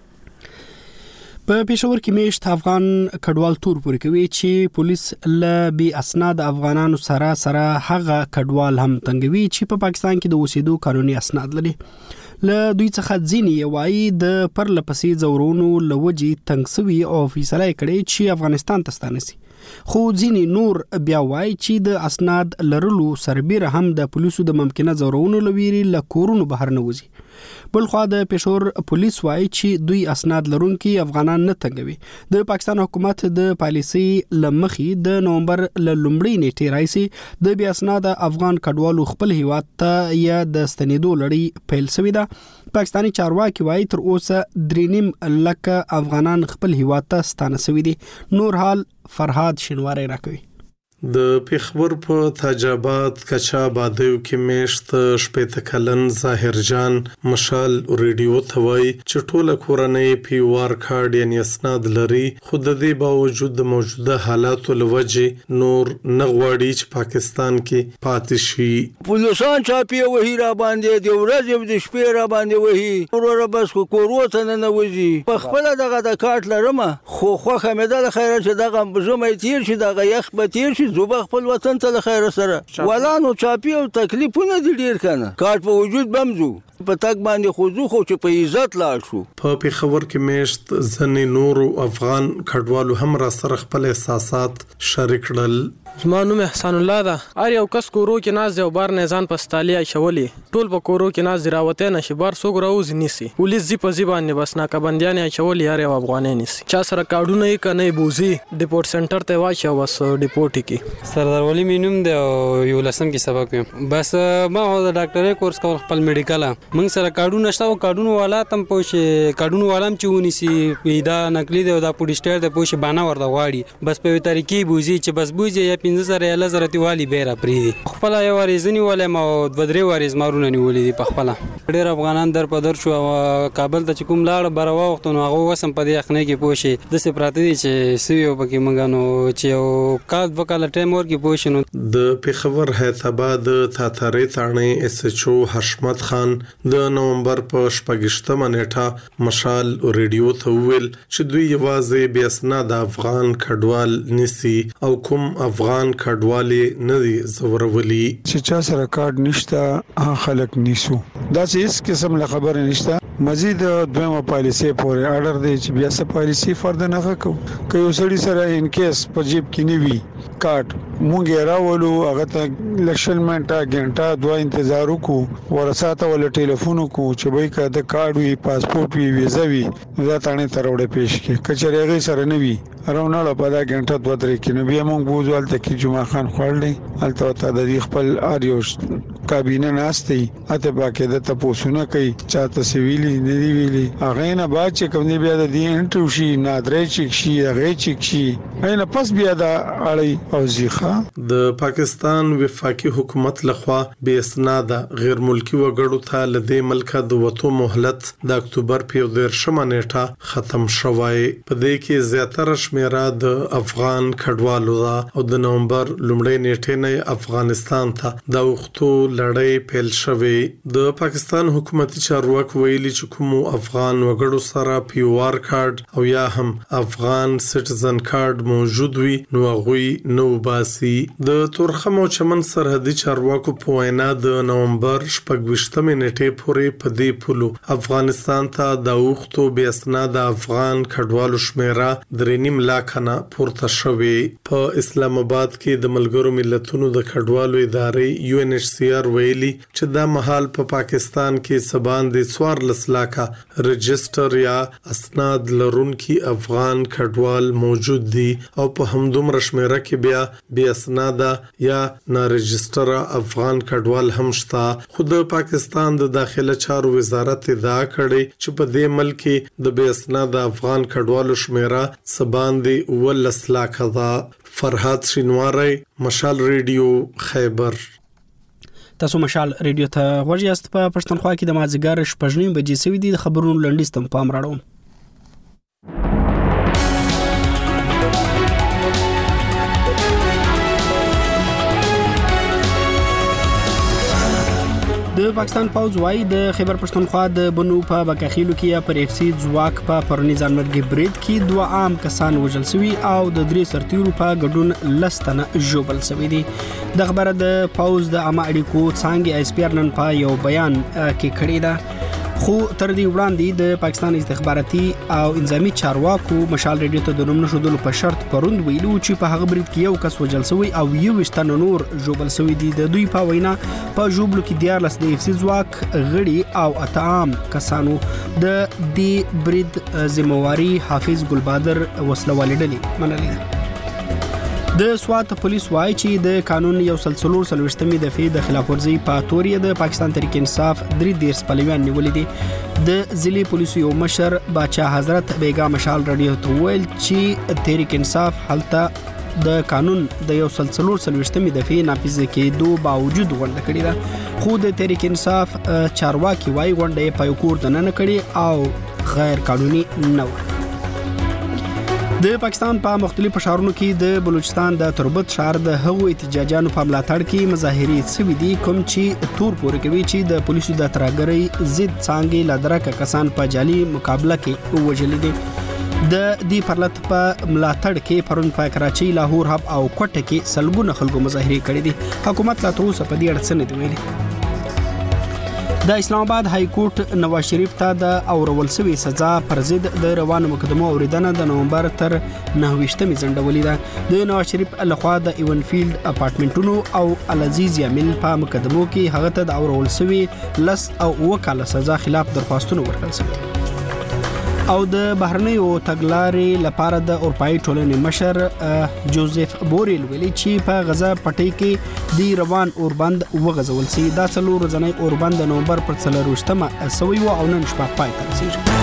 په پېښور کې میشت افغان کډوال تور پورې کوي چې پولیس له بي اسناد افغانانو سره هغه کډوال هم تنګوي چې په پاکستان کې د اوسېدو قانوني اسناد لري. له دوی څخه ځینې وایي د پرلپسې زورونو لوجي تنګسوي او فیصله کړي چې افغانستان ته ستانسي. خو ځینې نور بیا وایي چې د اسناد لرلو سربېره هم د پولیسو د ممکنه زورونو لويري له کورونو بهر نه وځي. بلخوا د پېښور پولیس وایي چې دوی اسناد لرونکي افغانان نه تنګوي. د پاکستان حکومت د پالیسي لمخې د نومبر ل لومړۍ نیټې راځي د بیا اسناد افغان کډوالو خپل هیواد ته یا د ستنېدو لړۍ پیل شوې ده. پاکستاني چارواکي وایي تر اوسه 3.5 لک افغانان خپل هیواد ته ستانه شوي دي. نور حال فرهاد شینواری راکوي. د پیښور په تاجاباد کچا بادیو کې میشت شپېته کلن ظاهر جان مشال ریډیو ته وایي چې ټوله کورنۍ پیوار کارډ یعنی اسناد لري خو د دې باوجود د موجوده حالاتو لوجې نور نه غواړي چې پاکستان کې پاتې شي. پولیسان چاپی وهي را باندې د ورځې د شپې را باندې وهي ورور بس کورو ته نه وځي په خپل دغه د کارت لرم خو خوخه مې د خیره چې دغه زمې تیر شي دغه یخ به تیر شي زوبه خپل وطن ته خیر سره ولانو چاپی او تکلیفونه دي ډیر کنه کارت په وجود بمزو په تک باندې خوځو خو چې په عزت لاړ شو. په پیښور کې میشت ځنې نور افغان کډوالو هم را سره خپل احساسات شریک کړل. زما نوم احسان الله ده. هر یو کس کورو کې ناز او بار نه ځان پستالیا شولي ټول په کورو کې ناز راوته نشي بار سوګ راوز نیسی پولیس زی په زبان نه بس ناکبندیان شولي هر یو افغانې نیسی چا سره کارډونه یې کنه بوزي ډیپورت سنټر ته واچو وس ډیپورت کی سردار ولی مینوم دی او یو لسم کې سبق یم بس ما د ډاکټرۍ کورس کول خپل میډیکل موږ سره کارډونه شته او کارډونه والا تم پوښ کارډونه والام چې ونیسی پیدا نقلی دی او دا پولیسټر ته پوښ باندې ورته واړي بس په طریقې بوزي چې بس بوزي یا 15000 لزرتی والی بیره پریدي خپل یو ورزنی ولې ما د درې ورز مارونه نیولې دي په خپل ډېر افغانان در په در شو کابل ته کوم لاړ بروا وخت نو هغه وسم په دې اخنه کې پوښي د سپراته دي چې سویو پکې منګانو چې کال وکاله ټیم ور کې پوښنو. د پیښور حیدرآباد تاتارې تاڼې اس ایچ او حشمت خان د نومبر په 28مه نیټه مشال ریډیو ته ویل چې دوی یوازې بیا اسناد افغان کډوال نسی او کوم افغان کډوالي نه دي زورولي چې چا سره کارت نشته خلک نیسو دا چې هیڅ قسم له خبره نشته. مزید دویمه پالیسی پورې اډر دی چې بیا څه پالیسی فرد نه کو که یو سړی سره ان کیس په جیب کې نیوي کارت مونږ راولو هغه ته لکشن منټه غنټه دوه انتظار وکړو ورساته ول ټلیفون وکړو چې وای کا د کارت وی پاسپورت وی ویزا وی دا تانه تروړه پیش کې کچره غي سره نوي راوناله په دا غنټه دوه درې کې نو بیا مونږ بوزوال ته کې جمعه خان خړلې الته ته د خپل اریوش کابینه ناشتي اته باکه د تاسو نه کوي چاته سیویلی نه دی ویلي هغه نه بعد چې کوم دی بیا د دې انټرو شي نادرې چک شي هغه چک شي اینه پس بیا د اړي او زیخه د پاکستان وفاقي حکومت لخوا بے اسناد غیر ملکی وګړو ته لدې ملک د وټو مهلت د اکتوبر په 13مه نیټه ختم شوی. په دې کې زیاتره شمیره د افغان کډوالو او د نومبر لومړۍ نیټې نه افغانستان ته د وختو لړۍ پیل شوی. د پاکستان حکومتي چارواکي ویلي چې کوم افغان وګړو سره پیوار کارت او یا هم افغان سټیزن کارت موجود وي نو هغه نو باسي. د تورخم او چمن سرحدي چارواکو په وینا د نومبر 28مه نیټې پورې په دې پولو افغانستان ته د وختو بیا اسناد افغان کډوالو شمیره 3.5 لک نه پورته شوی. په اسلام آباد کې د ملګرو ملتونو د کډوالو ادارې UNHCR ویلي چې دا مهال په پاکستان کې سبان د 14 لکه رجستر یا اسناد لرونکي افغان کډوال موجود دي او په همدومره شمیره کې بیا اسناده یا نارجستره افغان کډوال هم شته. خو د پاکستان د داخله چارو وزارت ادعا کړې چې په دې ملک کې د بیا اسناده افغان کډوالو شمیره سباندې 19 لک ده. فرحات شینواری، مشال ریډیو، خیبر. تاسو مشال ریډیو ته غوږ یاست. په پښتونخوا کې د مازیګر 9:30 بجې سوي دي. د خبرونو لنډیز تم پام راړو. د پاکستان پوځ وايي د خیبر پښتونخوا د بنو په بکاخیلو کې پر اف سی ځواک په پرونی ځانمرګي برید کې 2 عام کسان وژل شوي او د 3 سرتیرو په ګډون لستنه ژوبل شوي دي. د خبره د پوځ د عامه اړیکو څانګې اس پی ار نن په یو بیان کې کړی ده. خو تر دې وړاندې د پاکستان استخباراتي او انضامي چارواکو مشال ریډیو ته د نوم نشودلو په شرط پروند ویلو چې په هغه برید کې یو کس وژل شوی او 21 نور ژوبل شوی دي. د دوی په وینا په ژوبلو کې 14 د اف سی ځواک غړي او 8 عام کسانو د دې برید ذمہواری حافظ ګلبادر وسلوالې ډلې منلې ده. د سوات پولیس وايي چې د قانون 143 دفعه د خلاف ورزي په تورې د پاکستان تحریک انصاف 3 پلویان نیولې دي. د ضلع پولیس یو مشر باچا حضرت بیگا مشال رادیو ته ویل چې تحریک انصاف حالته د قانون د 143 دفعه نافذ کېدو باوجود غونډه کړې ده. خو د تحریک انصاف چارواکي وايي غونډه په کور دننه کړې او غیر قانوني نه و. د پاکستان په مختلفو ښارونو کې د بلوچستان د تربت ښار د هغو احتجاجانو په ملاتړ کې مظاهرې شوي دي کوم چې تور پورې کوي چې د پولیسو د ترهګرۍ ضد څانګې لادرکه کسان په جعلي مقابله کې وژلي دي. د دې پرلط په ملاتړ کې پرون په کراچۍ، لاهور، هب او کوټه کې سلګونه خلکو مظاهرې کړې دي. حکومت لا تر اوسه په دې اړه څه نه دی ویلي. د اسلام آباد های کورټ نواز شریف ته د اورول شوی سزا پر ضد د روانو مقدمو اوریدنه د نومبر تر 9 ځنډولې ده. د نواز شریف لخوا د ایون فیلډ اپارټمنټونو او العزیز یامل په مقدمو کې هغه ته د اورول شوی لس او وکاله سزا خلاف درخواستونه ورکړل شوي. او د بهرنیو تګلارې لپاره د اروپאי ټولنې مشر جوزف بوریل ویلي چې په غزا پټي کې د روان اوربند وغځول شي. دا څلور ورځنی اوربند د نومبر پر 24 سوي او نن شپه پای ته رسیږي.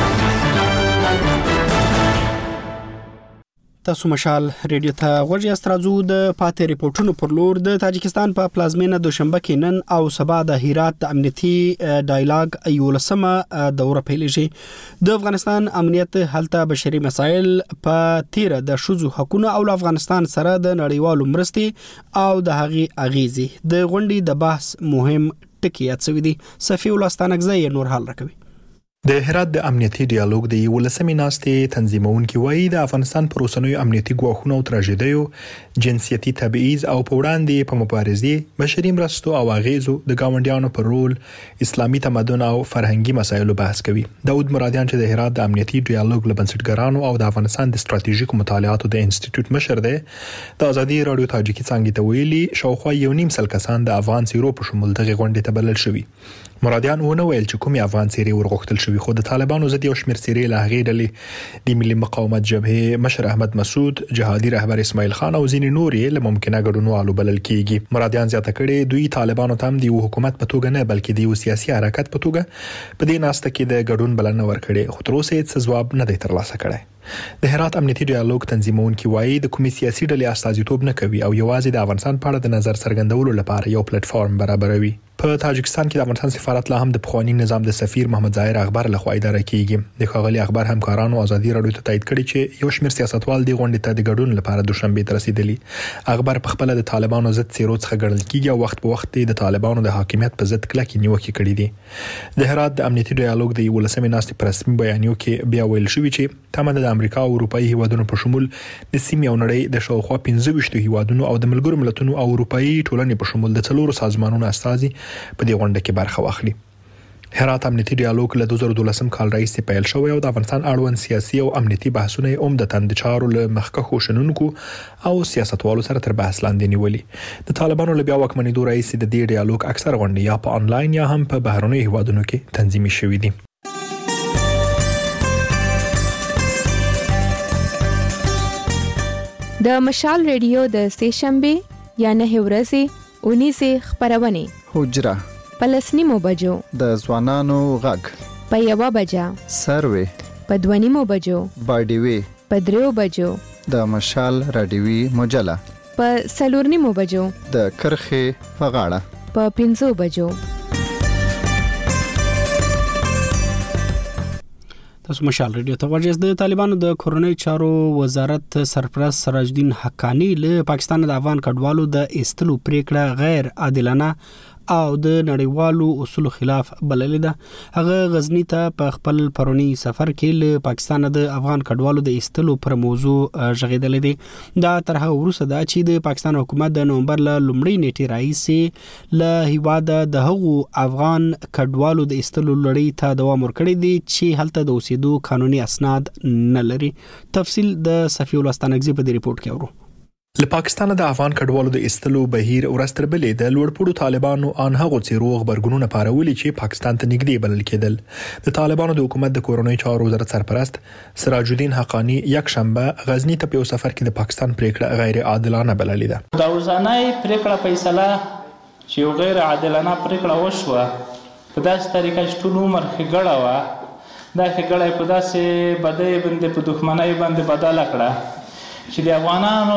تاسو مشال ریډیو ته غوږ یاست. راځو د پاتې ریپورتونو پر لور. د تاجکستان په پلازمینه دوشنبه کې نن او سبا د هرات د امنیتي ډایلاګ 11مه دوره پیلېږي. د افغانستان امنیت هلته بشري مسایل په تیر د شذو حقوقو او افغانستان سره د نړیوالو مرستې او د هغې اغیزي د غونډې د بحث مهم ټکی یاد شوی دی. صفی ولستانګزی نور حال راکوي. د هرات د امنیتي ډیالوګ د 11مې ناستې تنظیمونکي وایي د افغانستان پر اوسنیو امنیتي ګواښونو او تراژیدیو، جنسیتي تبعیض او په وړاندې په مبارزې، بشري مرستو او اغیزو، د ګاونډیانو پر رول، اسلامي تمدن او فرهنګي مسایلو بحث کوي. داود مرادیان چې د هرات د امنیتي ډیالوګ له بنسټګرانو او د افغانستان د ستراتیژیکو مطالعاتو د انسټیټیوټ مشر دی، د ازادي رادیو تاجیکي څنګه ته ویلي شاوخوا 1.5 کسان د افغان سیرو په شمول دغه غونډې ته بلل شوي. مرادیان ونه ویل چې کومي افغان سیري ورغښتل شوی، خو د طالبانو ضد یو شمېر سیري له هغې ډلې د ملي مقاومت جبهې مشر احمد مسعود، جهادي رهبر اسماعیل خان او ځینې نورې له ممکنه ګډونوالو بلل کیږي. مرادیان زیاته کړي دوی طالبانو ته هم د حکومت په توګه نه بلکې د سیاسي حرکت په توګه په دې ناسته کې د ګډون بلنه ورکړي، خو تر اوسه هیڅ ځواب نه دی ترلاسه کړی. د هرات امنیتي ډیالوګ تنظیمونکي وایي د کومې سیاسي ډلې استازیتوب نه کوي او یوازې د افغانستان په اړه د نظر څرګندولو لپاره یو پلیټ فارم برابروي. په تاجکستان کې د افغانستان سفارت لا هم د پخوانی نظام د سفیر محمد ظاهر اخبار لخوا اداره کیږي. د ښاغلي اخبار همکارانو ازادي رادیو ته تایید کړي چې یو شمېر سیاستوال د غونډې ته د ګډون لپاره دوشنبه ته رسیدلی. اخبار په خپل د طالبانو ضد سیرو څخه ګڼل کیږي او وخت په وخت د طالبانو د حاکمیت په ضد کلکې نیوکې کړې دي. د هرات د امنیتي ډیالوګ د 11مې ناستې په رسمي بیانیو کې بیا ویل شوی چې تمه د امریکا او اروپאי هیوادونو په شمول د سیمې او نړۍ د شاوخوا 15 هیوادونو او د ملګرو ملتونو او اروپאי ټولنې په شمول د 4 سازمانونو استازي په دې غونډه کې برخه واخلي. هرات امنیتي ډیالوګ له 2012 کال راهیسې پیل شوی او د افغانستان اړوند سیاسي او امنیتي بحثونه عمدتاً د چارو له مخکښو شنونکو او سیاستوالو سره تر بحث لاندې نیولي. د طالبانو له بیا واکمنېدو راهیسې د دې ډیالوګ اکثر غونډې یا په انلاین یا هم په بهرنیو هیوادونو کې تنظیمي شوې دي. د مشال ریډیو د سهشنبه یا 9 ورځې 19 خبرونه حجره پلسنیمو بجو د ځوانانو غږ په 1 بجه سروي په 2 بجو باډیوي په 3 بجو د مشال رادیوي مجله په 4 بجو د کرخه په غاړه په 5 بجو. تاسو مشال ریډیو ته ورجز. د طالبانو د کورنۍ چارو وزارت سرپرست سراج الدین حقانی له پاکستان د افغان کډوالو د استلو پریکړه غیر عادلانه او د نړیوالو اصولو خلاف بللې ده. هغه غزنی ته په خپل پرونی سفر کې له پاکستان د افغان کډوالو د استلو پر موضوع ژغېدل دي. دا تر هغه وروسته ده چې د پاکستان حکومت د نومبر له لومړۍ نیټې راهیسې له هیواده د هغو افغان کډوالو د استلو لړۍ ته دوام ورکړی دی چې هلته د اوسېدو قانوني اسناد نه لري. تفصیل د صفی ولستانګزی په دې ریپورت کې اورو. له پاکستان د افغان کډوالو د استلو بهیر ورستر بلې د لوړپوړو طالبانو ان هغو څیروغ برګونونه پارولي چې پاکستان ته نږدې بلل کېدل. د طالبانو د حکومت د کورنۍ چارو وزارت سرپرست سراج الدین حقانی یک شنبه غزنی ته په سفر کې د پاکستان پریکړه غیر عادلانه بللې ده. دا وزنای پریکړه فیصله چې غیر عادلانه پریکړه وشوه په داسې طریقه چې ټول عمر خګړه و دا خګړه په داسې بدای باندې په دښمنۍ باندې بدله کړه چې د افغانانو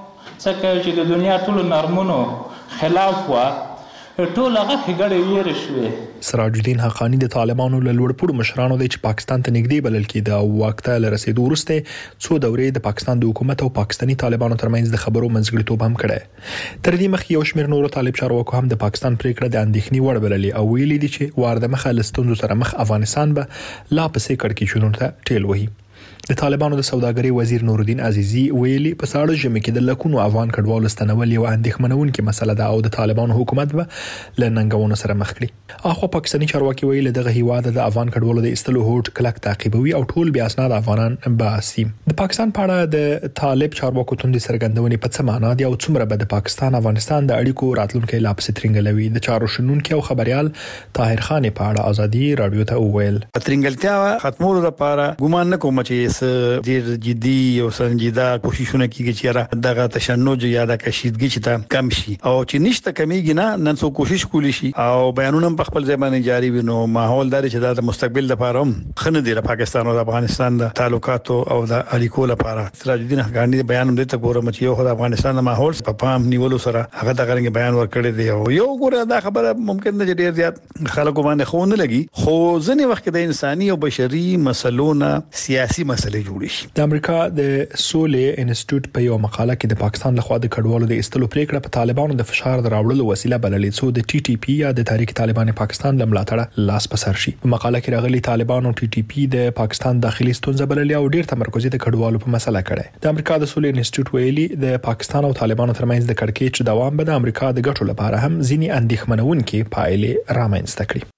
څکه چې د دنیا ټول نرمونو خلاف و ټول هغه خګړې ویری شوې. سراج الدین حقانی د طالبانو له لوړپوړو مشرانو د پاکستان ته نږدې بلل کېده او وخت له رسیدو وروسته څو دورې د پاکستان د حکومت او پاکستاني طالبانو ترمنځ د خبرو منځګړیتوب هم کړی. تر دې مخکې یو شمېر نورو طالب چارواکو هم د پاکستان پریکړه د اندېښنې وړ بللې او ویلي دي چې وارده مخه لستونزو سره مخ افغانستان به لا پسې کړکېچونو ته ټیل وهي. د طالبانو د سوداګرۍ وزیر نور الدین عزیزی ویلي په ساړه ژمي کې د لکونو افغان کډوالو ستنول یو اندېښمنونکې مسله ده او د طالبانو حکومت به له ننګونو سره مخ کړي. اخو پاکستاني چارواکي ویلي دغه هیواد د افغان کډوالو د استلو هوډ کلک تعقیبوي او ټول بیا اسناد افغانان باسي. د پاکستان په اړه د طالب چارواکو توندې څرګندونې په څه معنا دي او څومره به د پاکستان افغانستان د اړیکو راتلونکي لا پسې ترنګلوي. د چارو شنونکو او خبريال طاهر خان په اړه ازادي رادیو ته وویل ترنګلتیا ختمولو لپاره ګومان نه کوم چې ډیر جدي او سنجیده کوششونه کیږي چې دغه تشنج یا د کشیدګي چې تا کم شي او چې نشته کمیږي نه نن څو کوشش کولی شي او بیانونه په خپل ځبانه جاری وینو ماحول دار چې د مستقبل لپاره هم خنه دی د پاکستان او افغانستان د تعلقاتو او د اړیکو لپاره. سراج الدین حقانی بیان هم دته ګورم چې یو خدای افغانستان د ماحول په پام نیولو سره هغه د غرنګ بیان ورکړی دی او یو ګوره دا خبره ممکن نه ډیر زیات خلکو باندې خو نه لګي خو ځنې وخت د انساني او بشري مسلونو سیاسي مسلې جوړ شي. د امریکا د سولې انسټیټیوټ په یو مقاله کې د پاکستان لخوا د کډوالو د استلو پریکړه په طالبانو د فشار دراوړلو وسیله بللې څو د ټي ټي پی یا د تحریک طالبان پاکستان د ملاتړ لاس په سر شي. په مقاله کې راغلي طالبانو ټي ټي پی د پاکستان داخلي ستونزه بللې او ډیر تمرکز د کډوالو په مسله کړي. د امریکا د سولې انسټیټیوټ ویلي د پاکستان او طالبانو ترمنځ د کړکېچ دوام به د امریکا د ګټو لپاره هم ځینی اندېښمنونکې پایلې رامنځته کړي.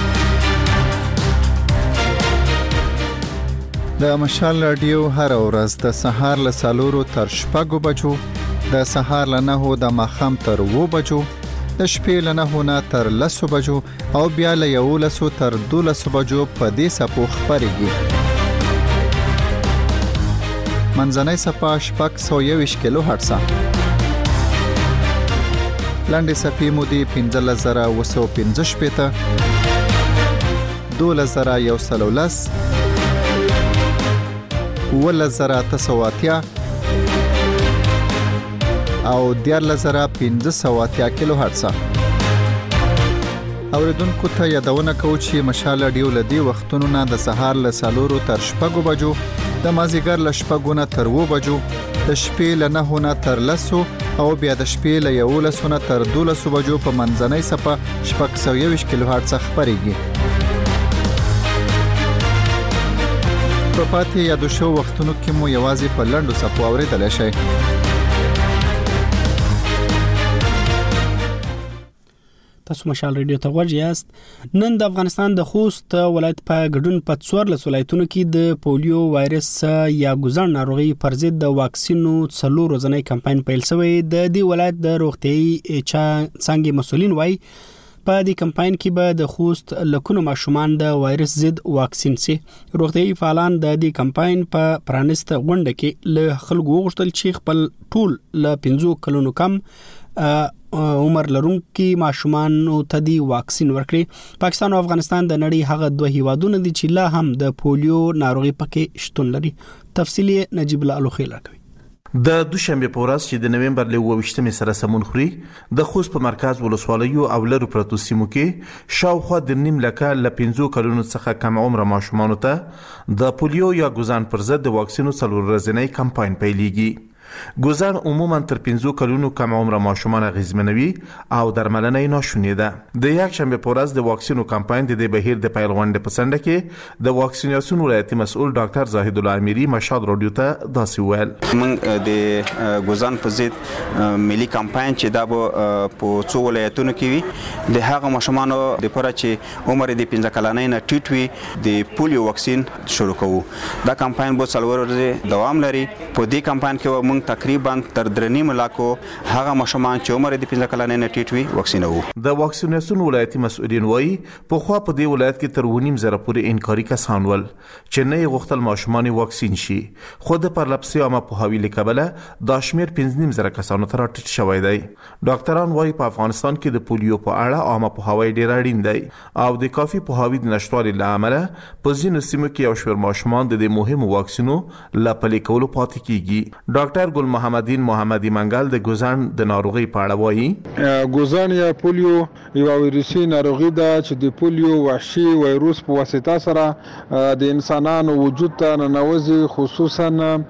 د مشال رادیو هر ورځ د سهار له 4 تر 6 بجو، د سهار له 9 د ماښام تر 2 بجو، د شپې له 9 نه تر 10 بجو او بیا له 11 تر 12 بجو په دې سپو خبريږي. منځنۍ صفه 621 کیلو هرتز. لاندې صفې مو دی 15915 12110 11980 او 14580 کیلو هرتز. اوریدونکو ته یادونه کوم چې مشال رادیو لدی وختونو نه د سهار له 4 تر 6 بجو، د مازیګر له 6 نه تر 2 بجو، د شپې له 9 نه تر 10 او بیا د شپې له 11 نه تر 12 بجو په منځنۍ صفه 621 کیلو هرتز خبريږي. په پاتې یادو شو وختونو کې مو یوازې په لنډو صفو اوریدل شي. تاسو مشال ریډیو ته ورغی یاست. نن د افغانستان د خوست ولایت په ګډون په 14 ولایتونو کې د پولیو وایرس یا ګوزن ناروغي پر ضد د واکسینو څلور ورځنی کمپاین پیل شوی. د دې ولایت د روغتيایي څنګه مسولین وایي په دې کمپاین کې به د خوست لکونو ماشومان د وایرس ضد واکسین سي. روغتيایي فعالان د دې کمپاین په پرانسته غونډه کې له خلکو وغوښتل چې خپل ټول له 15 کلونو کم عمر لرونکي ماشومان ته دی واکسین ورکړي. پاکستان او افغانستان د نړۍ هغه دوه هیوادونه دي چې لا هم د پولیو ناروغي پکې شتون لري. تفصیلی نجیب الله الخیل راکوي. د دوشنبه په ورځ چې د نومبر له 28 سره سمون خوري د خوست په مرکز ولسوالیو او لرو پرتو سیمو کې شاوخوا د نیم لکه ل 15 کلونو څخه کم عمر ماشومان ته د پولیو یا ګوزان پر ضد د واکسینو څلور ورځنی کمپاین پیلېږي. ګوزان عموما تر 15 کلونو کم عمر ماشومان غیزمنوي او درملنه ناشونې ده. د یک شنبه په ورځ د واکسینو کمپاین د بهیر د پیل غونډه په سنډه کې د واکسیناسیون ولایتي مسؤل ډاکټر زاهد الله امیری مشهد رادیو ته داسې ویل. موږ د ګوزان په ضد ملي کمپاین چې دا په څو ولایتونو کې وي د هغه ماشومانو د لپاره چې عمر د 15 کلنۍ نه ټیټ وي د پولیو واکسین شروع کوو. دا کمپاین به څلور ورځې دوام لري. په دې کمپاین کې موږ تقریبا تر 3 ملاکو هغه ماشومان چې عمر د 15 کلنۍ نه ټیټ وي واکسینوو. د واکسیناسیون ولایتي مسؤلین وایي په خوا په دې ولایت کې تر 2.5 پورې انکاري کسان ول چې نه غوښتل ماشومان واکسین شي. خو د پرلپسې عامه پوهاوي لکبله دا شمیر 5.5 کسانو ته راټیټ شوی دی. ډاکټران وایي په افغانستان کې د پولیو په اړه عامه پوهاوی ډیر اړین دی او د کافي پوهاوي د نشټوالي له امله په ځینو سیمو کې یو شمیر ماشومان د مهمو واکسینو لا پلي کولو پاتې کیږي. ډاکټر ګل محمدین محمدي منګل د ګوزان د ناروغي په اړه وایي. ګوزان یا پولیو یو ویروسي ناروغي ده چې د پولیو وحشي وایروس په واسطه سره د انسانانو وجود ته ننوځي، خصوصا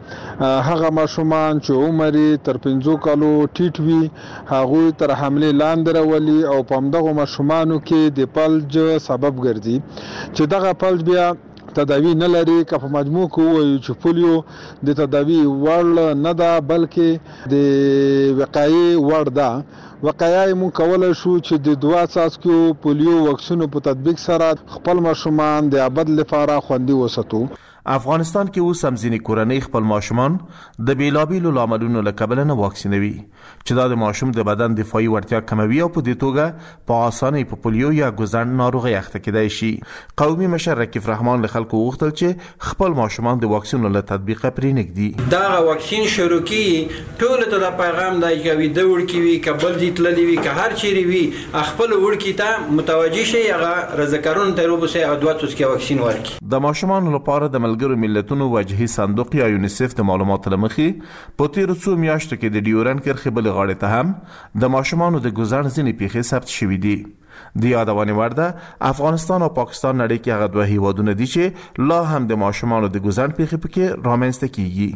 هغه ماشومان چې عمر تر 15 کالو ټیټ وي هغه تر حمله لاندې راولي او په همدغه ماشومانو کې د فلج سبب ګرځي چې دغه فلج بیا تداوی نه لري. که په مجموع کې وایو چې پولیو د تداوی وړ نه ده بلکې د وقایي وړ ده. وقایي مون کولای شو چې د 2 څاڅکو پولیو واکسینو په تطبیق سره خپل ماشومان د ابد لپاره خوندي وساتو. افغانستان کې اوس هم ځینې کورنۍ خپل ماشومان د بیلابیلو لاملونو له کبله نه واکسینوي چې دا د ماشوم د بدن دفاعي وړتیا کموي او په دې توګه په اسانۍ په پولیو یا ګوزن ناروغي اخته کېدای شي. قومي مشر رکیف رحمان له خلکو وغوښتل چې خپل ماشومان د واکسینو له تطبیق پرې نږدي. دا واکسین شروع کی ټول ته د پیغام دی چې د وړکی وی کبل دي تللی وی که هر چیرې وی خپل وړکی ته متوجي شي هغه رضاکارون ته روبسه او دوه تاسو کې واکسین ورکړي. د ماشومان لپاره د ملګرو ملتونو وجهي صندوق یا یونیسف د معلوماتو لمخې په تیرو څو میاشتو کې د ډیورن کرښې بل غاړې ته هم د ماشومانو د ګوزن ځینې پیښې ثبت شوې دي. د یادونې وړ ده افغانستان او پاکستان نړۍ کې هغه دوه هیوادونه دي چې لا هم د ماشومانو د ګوزن پیښې پکې رامنځته کیږي.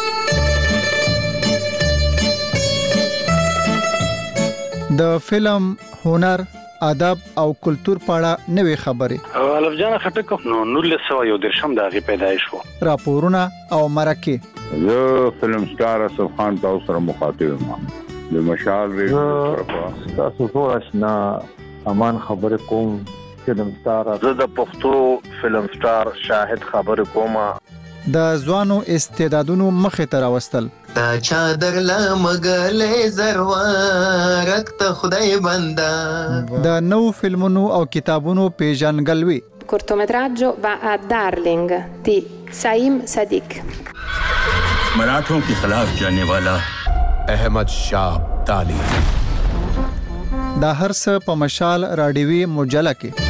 د فلم، هنر، ادب او کلچر په اړه نوې خبرې الف جان خټک نو 1913 د هغه پیدایش وو. راپورونه او مرکه زه فلم سٹار اسف خان تاسو سره مخاطب یم. د مشال ریډیو تاسو ټول آشنا امان خبره کوم. فلم سٹار زه د پښتو فلم سٹار شاهد خبره کوم. د ځوانو استعدادونو مخه ته راوستل تا چادر لمغلې زروارک ته خدای بندا. د نو فلمونو او کتابونو پیژنګلوي. cortometraggio va a Darling di Saim Sadiq. मराठों के खिलाफ जाने वाला अहमद शाह अब्दाली. دا هر څه په مشال رادیوي مجله کې.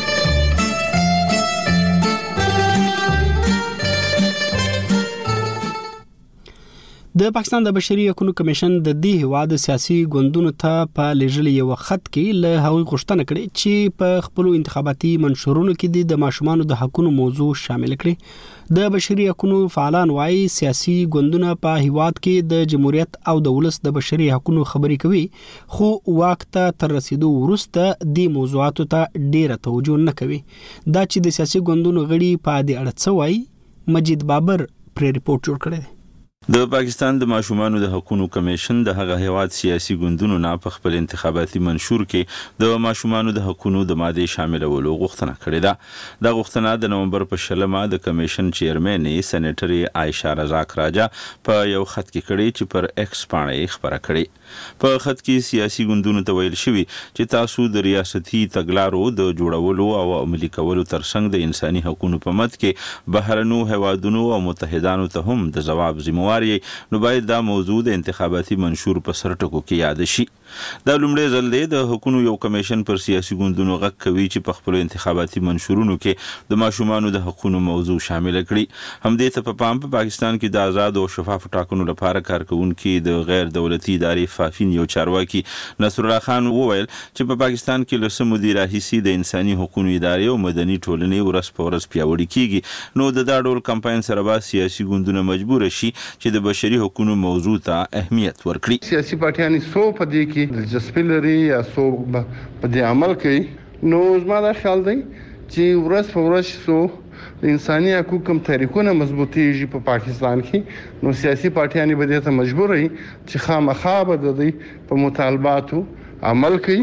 د پاکستان د بشري حقوقو کمیشن د دې هواد سیاسي ګوندونو ته په لېږلي یو خط کې له هغوی غوښتنه کړې چې په خپل انتخاباتي منشورونو کې د ماشومانو د حقوقو موضوع شامل کړي. د بشري حقوقو فعالان وايي سیاسي ګوندونه په هواد کې د جمهوریت او د ولس د بشري حقوقو خبرې کوي خو واک ته تر رسیدو وروسته د موضوعاتو ته ډیره توجه نه کوي. دا چې د سیاسي ګوندونو غړي په دې اړه څه وايي مجید بابر پر ریپورت جوړ کړی. د پاکستان د ماشومانو د حقوقو کمیشن د هغه هیواد سیاسي ګوندونو نه په خپل انتخاباتي منشور کې د ماشومانو د حقوقو د ماده شاملولو غوښتنه کړې ده. دا غوښتنه د نومبر په 20 د کمیشن چیرمن سېنیټر عائشہ رزاق راجا په یو خط کې کړی چې پر ایکس باندې خبره کړې. په خط کې سیاسي ګوندونو ته ویل شوی چې تاسو د ریاستي تګلارو د جوړولو او عملي کولو ترڅنګ د انساني حقوقو په مد کې بهرنو هیوادونو او متحدانو ته هم د جواب ذمہ نو باید دا موضوع د انتخاباتي منشور په سرټکو کې یاد شي. دا لومړی ځل دی د حقوقو یو کمیشن پر سیاسي ګوندونو غږ کوي چې په خپل انتخاباتي منشورونو کې د ماشومانو د حقوقو موضوع شامل کړي. همدې ته په پاکستان کې د آزاد او شفاف ټاکنو لپاره کارکونکي د غیر دولتي ادارې فافین یو چارواکي نصر الله خان وویل چې په پاکستان کې له سمودي راهیسي د انساني حقوقو ادارې او مدني ټولنې ورځ په ورځ پیاوړي کیږي. نو د دا ډول کمپاین سره به سیاسي ګوندونه مجبور شي چې د بشري حقوقو موضوع ته اهمیت ورکړي. سیاسي پارټیان سو په دې کې دلچسپي لري یا سو په دې عمل کوي. نو زما دا خیال دی چې ورځ په ورځ سو د انساني حقوقو کوم طریقونه مضبوطیږي په پاکستان کې. نو سیاسي پارټیان به دې ته مجبور وي چې خامخا به د دې په مطالباتو عمل کوي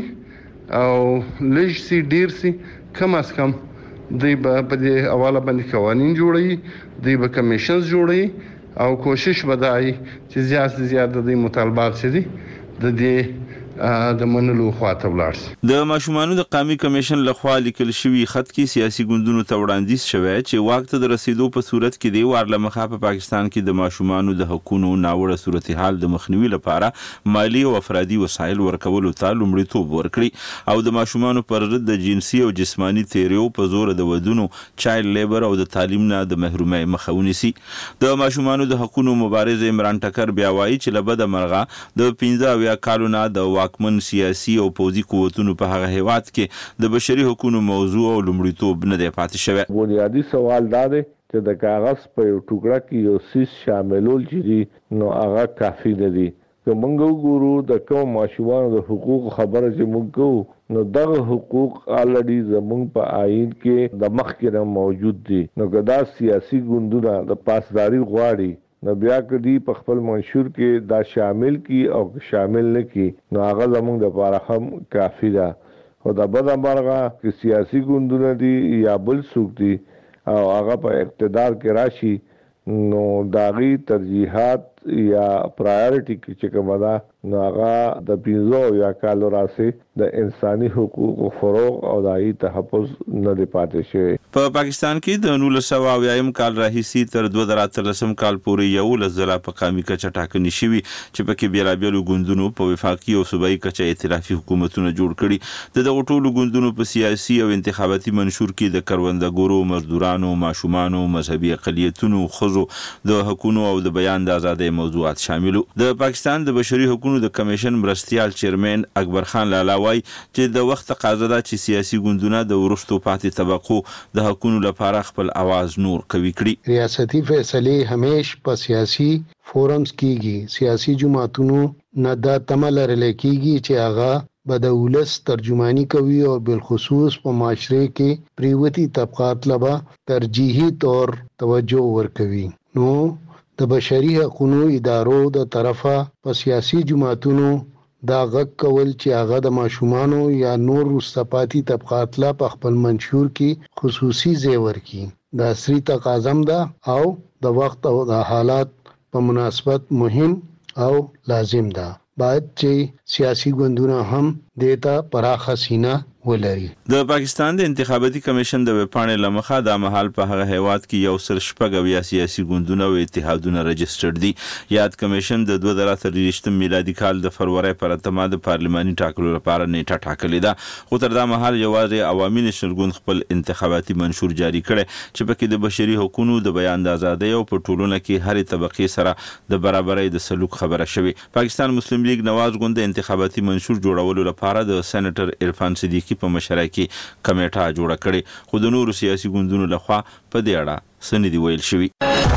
او لږ سي ډیر سي کم از کم دوی به په دې حواله باندې قوانین جوړوي، دوی به کمیشنز جوړوي او کوشش بدای چې زیات د مطالبات سي د دې د منلو خواته ولاړ شي. د ماشومانو د قومي کمیشن لخوا لیکل شوی خط کې سیاسي ګوندونو ته وړاندیز شوی چې وخت د رسیدو په صورت کې دی ورله مخه په پاکستان کې د ماشومانو د حقوقو ناوړه صورتحال د مخنیوي لپاره مالی او افرادي وسایل ورکولو ته لومړیتوب ورکړي او د ماشومانو پر ضد د جنسي او جسمانی تیریو په زور د ودونو، چایلډ لیبر او د تعلیم نه د محرومۍ مخه ونیسي. د ماشومانو د حقوقو مبارز عمران ټکر بیا وایي چې لبد مرغه د 15 کالو نه د واکمن سیاسي او پوځي قوتونو په هغه هیواد کې د بشري حقوقو موضوع او لومړیتوب نه دی پاتې شوی. بنیادی سوال دا دی چې د کاغذ په یو ټوکړه کې یو سیس شاملول چې نو هغه کافي نه دي. که موږ وګورو د کوم ماشومانو د حقوقو خبره چې موږ کوو نو دغه حقوق الریډي زموږ په آئین کې د مخکې موجود دي. نو که دا سیاسي ګوندونه د پاسداري غواړي نو بیا کدی په خپل منشور کې دا شامل کی او شامل نه کی نو هغه زموږ د لپاره هم کافی ده. خو دا بد امرغه چې سیاسي ګوندونه دي یا بل څوک دي او هغه په اقتدار کې راشي نو داغي ترجیحات یا پرایورټي کې چې کومه ده نو هغه د 15 کالو راسي د انساني حقوقو فروغ او دایي تحفظ نه دی پاتې شوی. په پاکستان کې د 1990 کال راهیسي تر 2013 کال پورې یو لزلا په قومي کچه ټاکنې شوی چې پکې بیلابېلو ګوندونو په وفاقي او صوبایي کچه ائتلافي حکومتونه جوړ کړي. د ټولو ګوندونو په سیاسي او انتخاباتي منشور کې د کروندګرو، مزدورانو، ماشومانو، مذهبي اقلیتونو، خزو د حقوقو او د بیان د ازادۍ موضوعات شاملو. د پاکستان د بشري حقوقو د کمیشن مرستيال چیرمن اکبر خان لالا وای چې د وخت تقاضا ده چې سیاسي ګوندونه د ورستو پاتې طبقو د حقوقو لپاره خپل आवाज نور قوي کړي. ریاستي فیصله همیش په سیاسي فورمز کېږي. سیاسي جماعتونو نه دا تمل لرل کېږي چې هغه به د ولس ترجمانی کوي او بالخصوص په معاشره کې پریوتی طبقات لبا ترجیحي طور توجه ورکوي. نو د بشري حقوقو ادارو د طرفه په سیاسي جماعتونو دا غږ کول چې هغه د ماشومانو یا نور رستپاتی طبقات لا په خپل منشور کې خصوصي ځای ورکړي. دا عصري تقاضا ده او د وخت او د حالات په مناسبت مهم او لازم ده. باید چې سیاسي ګوندونه هم دیتا پراخه سینه ولري. د پاکستان د انتخاباتي کمیشن د وپاڼې لمخه د مهال په هغه هیواد کې یو سر شپږ سیاسي ګوندونه او اتحادونه رجستر دي. یاد کمیشن د 2023 میلادي کال د فروری پر اتمه د پارلماني ټاکنو لپاره نیټه ټاکلې ده. خو تر دا مهال یوازې عوامي نشر ګوند خپل انتخاباتي منشور جاری کړي چې پکې د بشري حقوقو د بیان د ازادۍ او په ټولنه کې هر طبقه سره د برابرۍ د سلوک خبره شوی. پاکستان مسلم لیگ نواز ګوند انتخاباتي منشور جوړولو لپاره د سېنیټر عرفان صدیقی په مشره کې کمیټه جوړه کړې. خو د نورو سیاسي ګوندونو لخوا په دې اړه څه دی ویل شوی.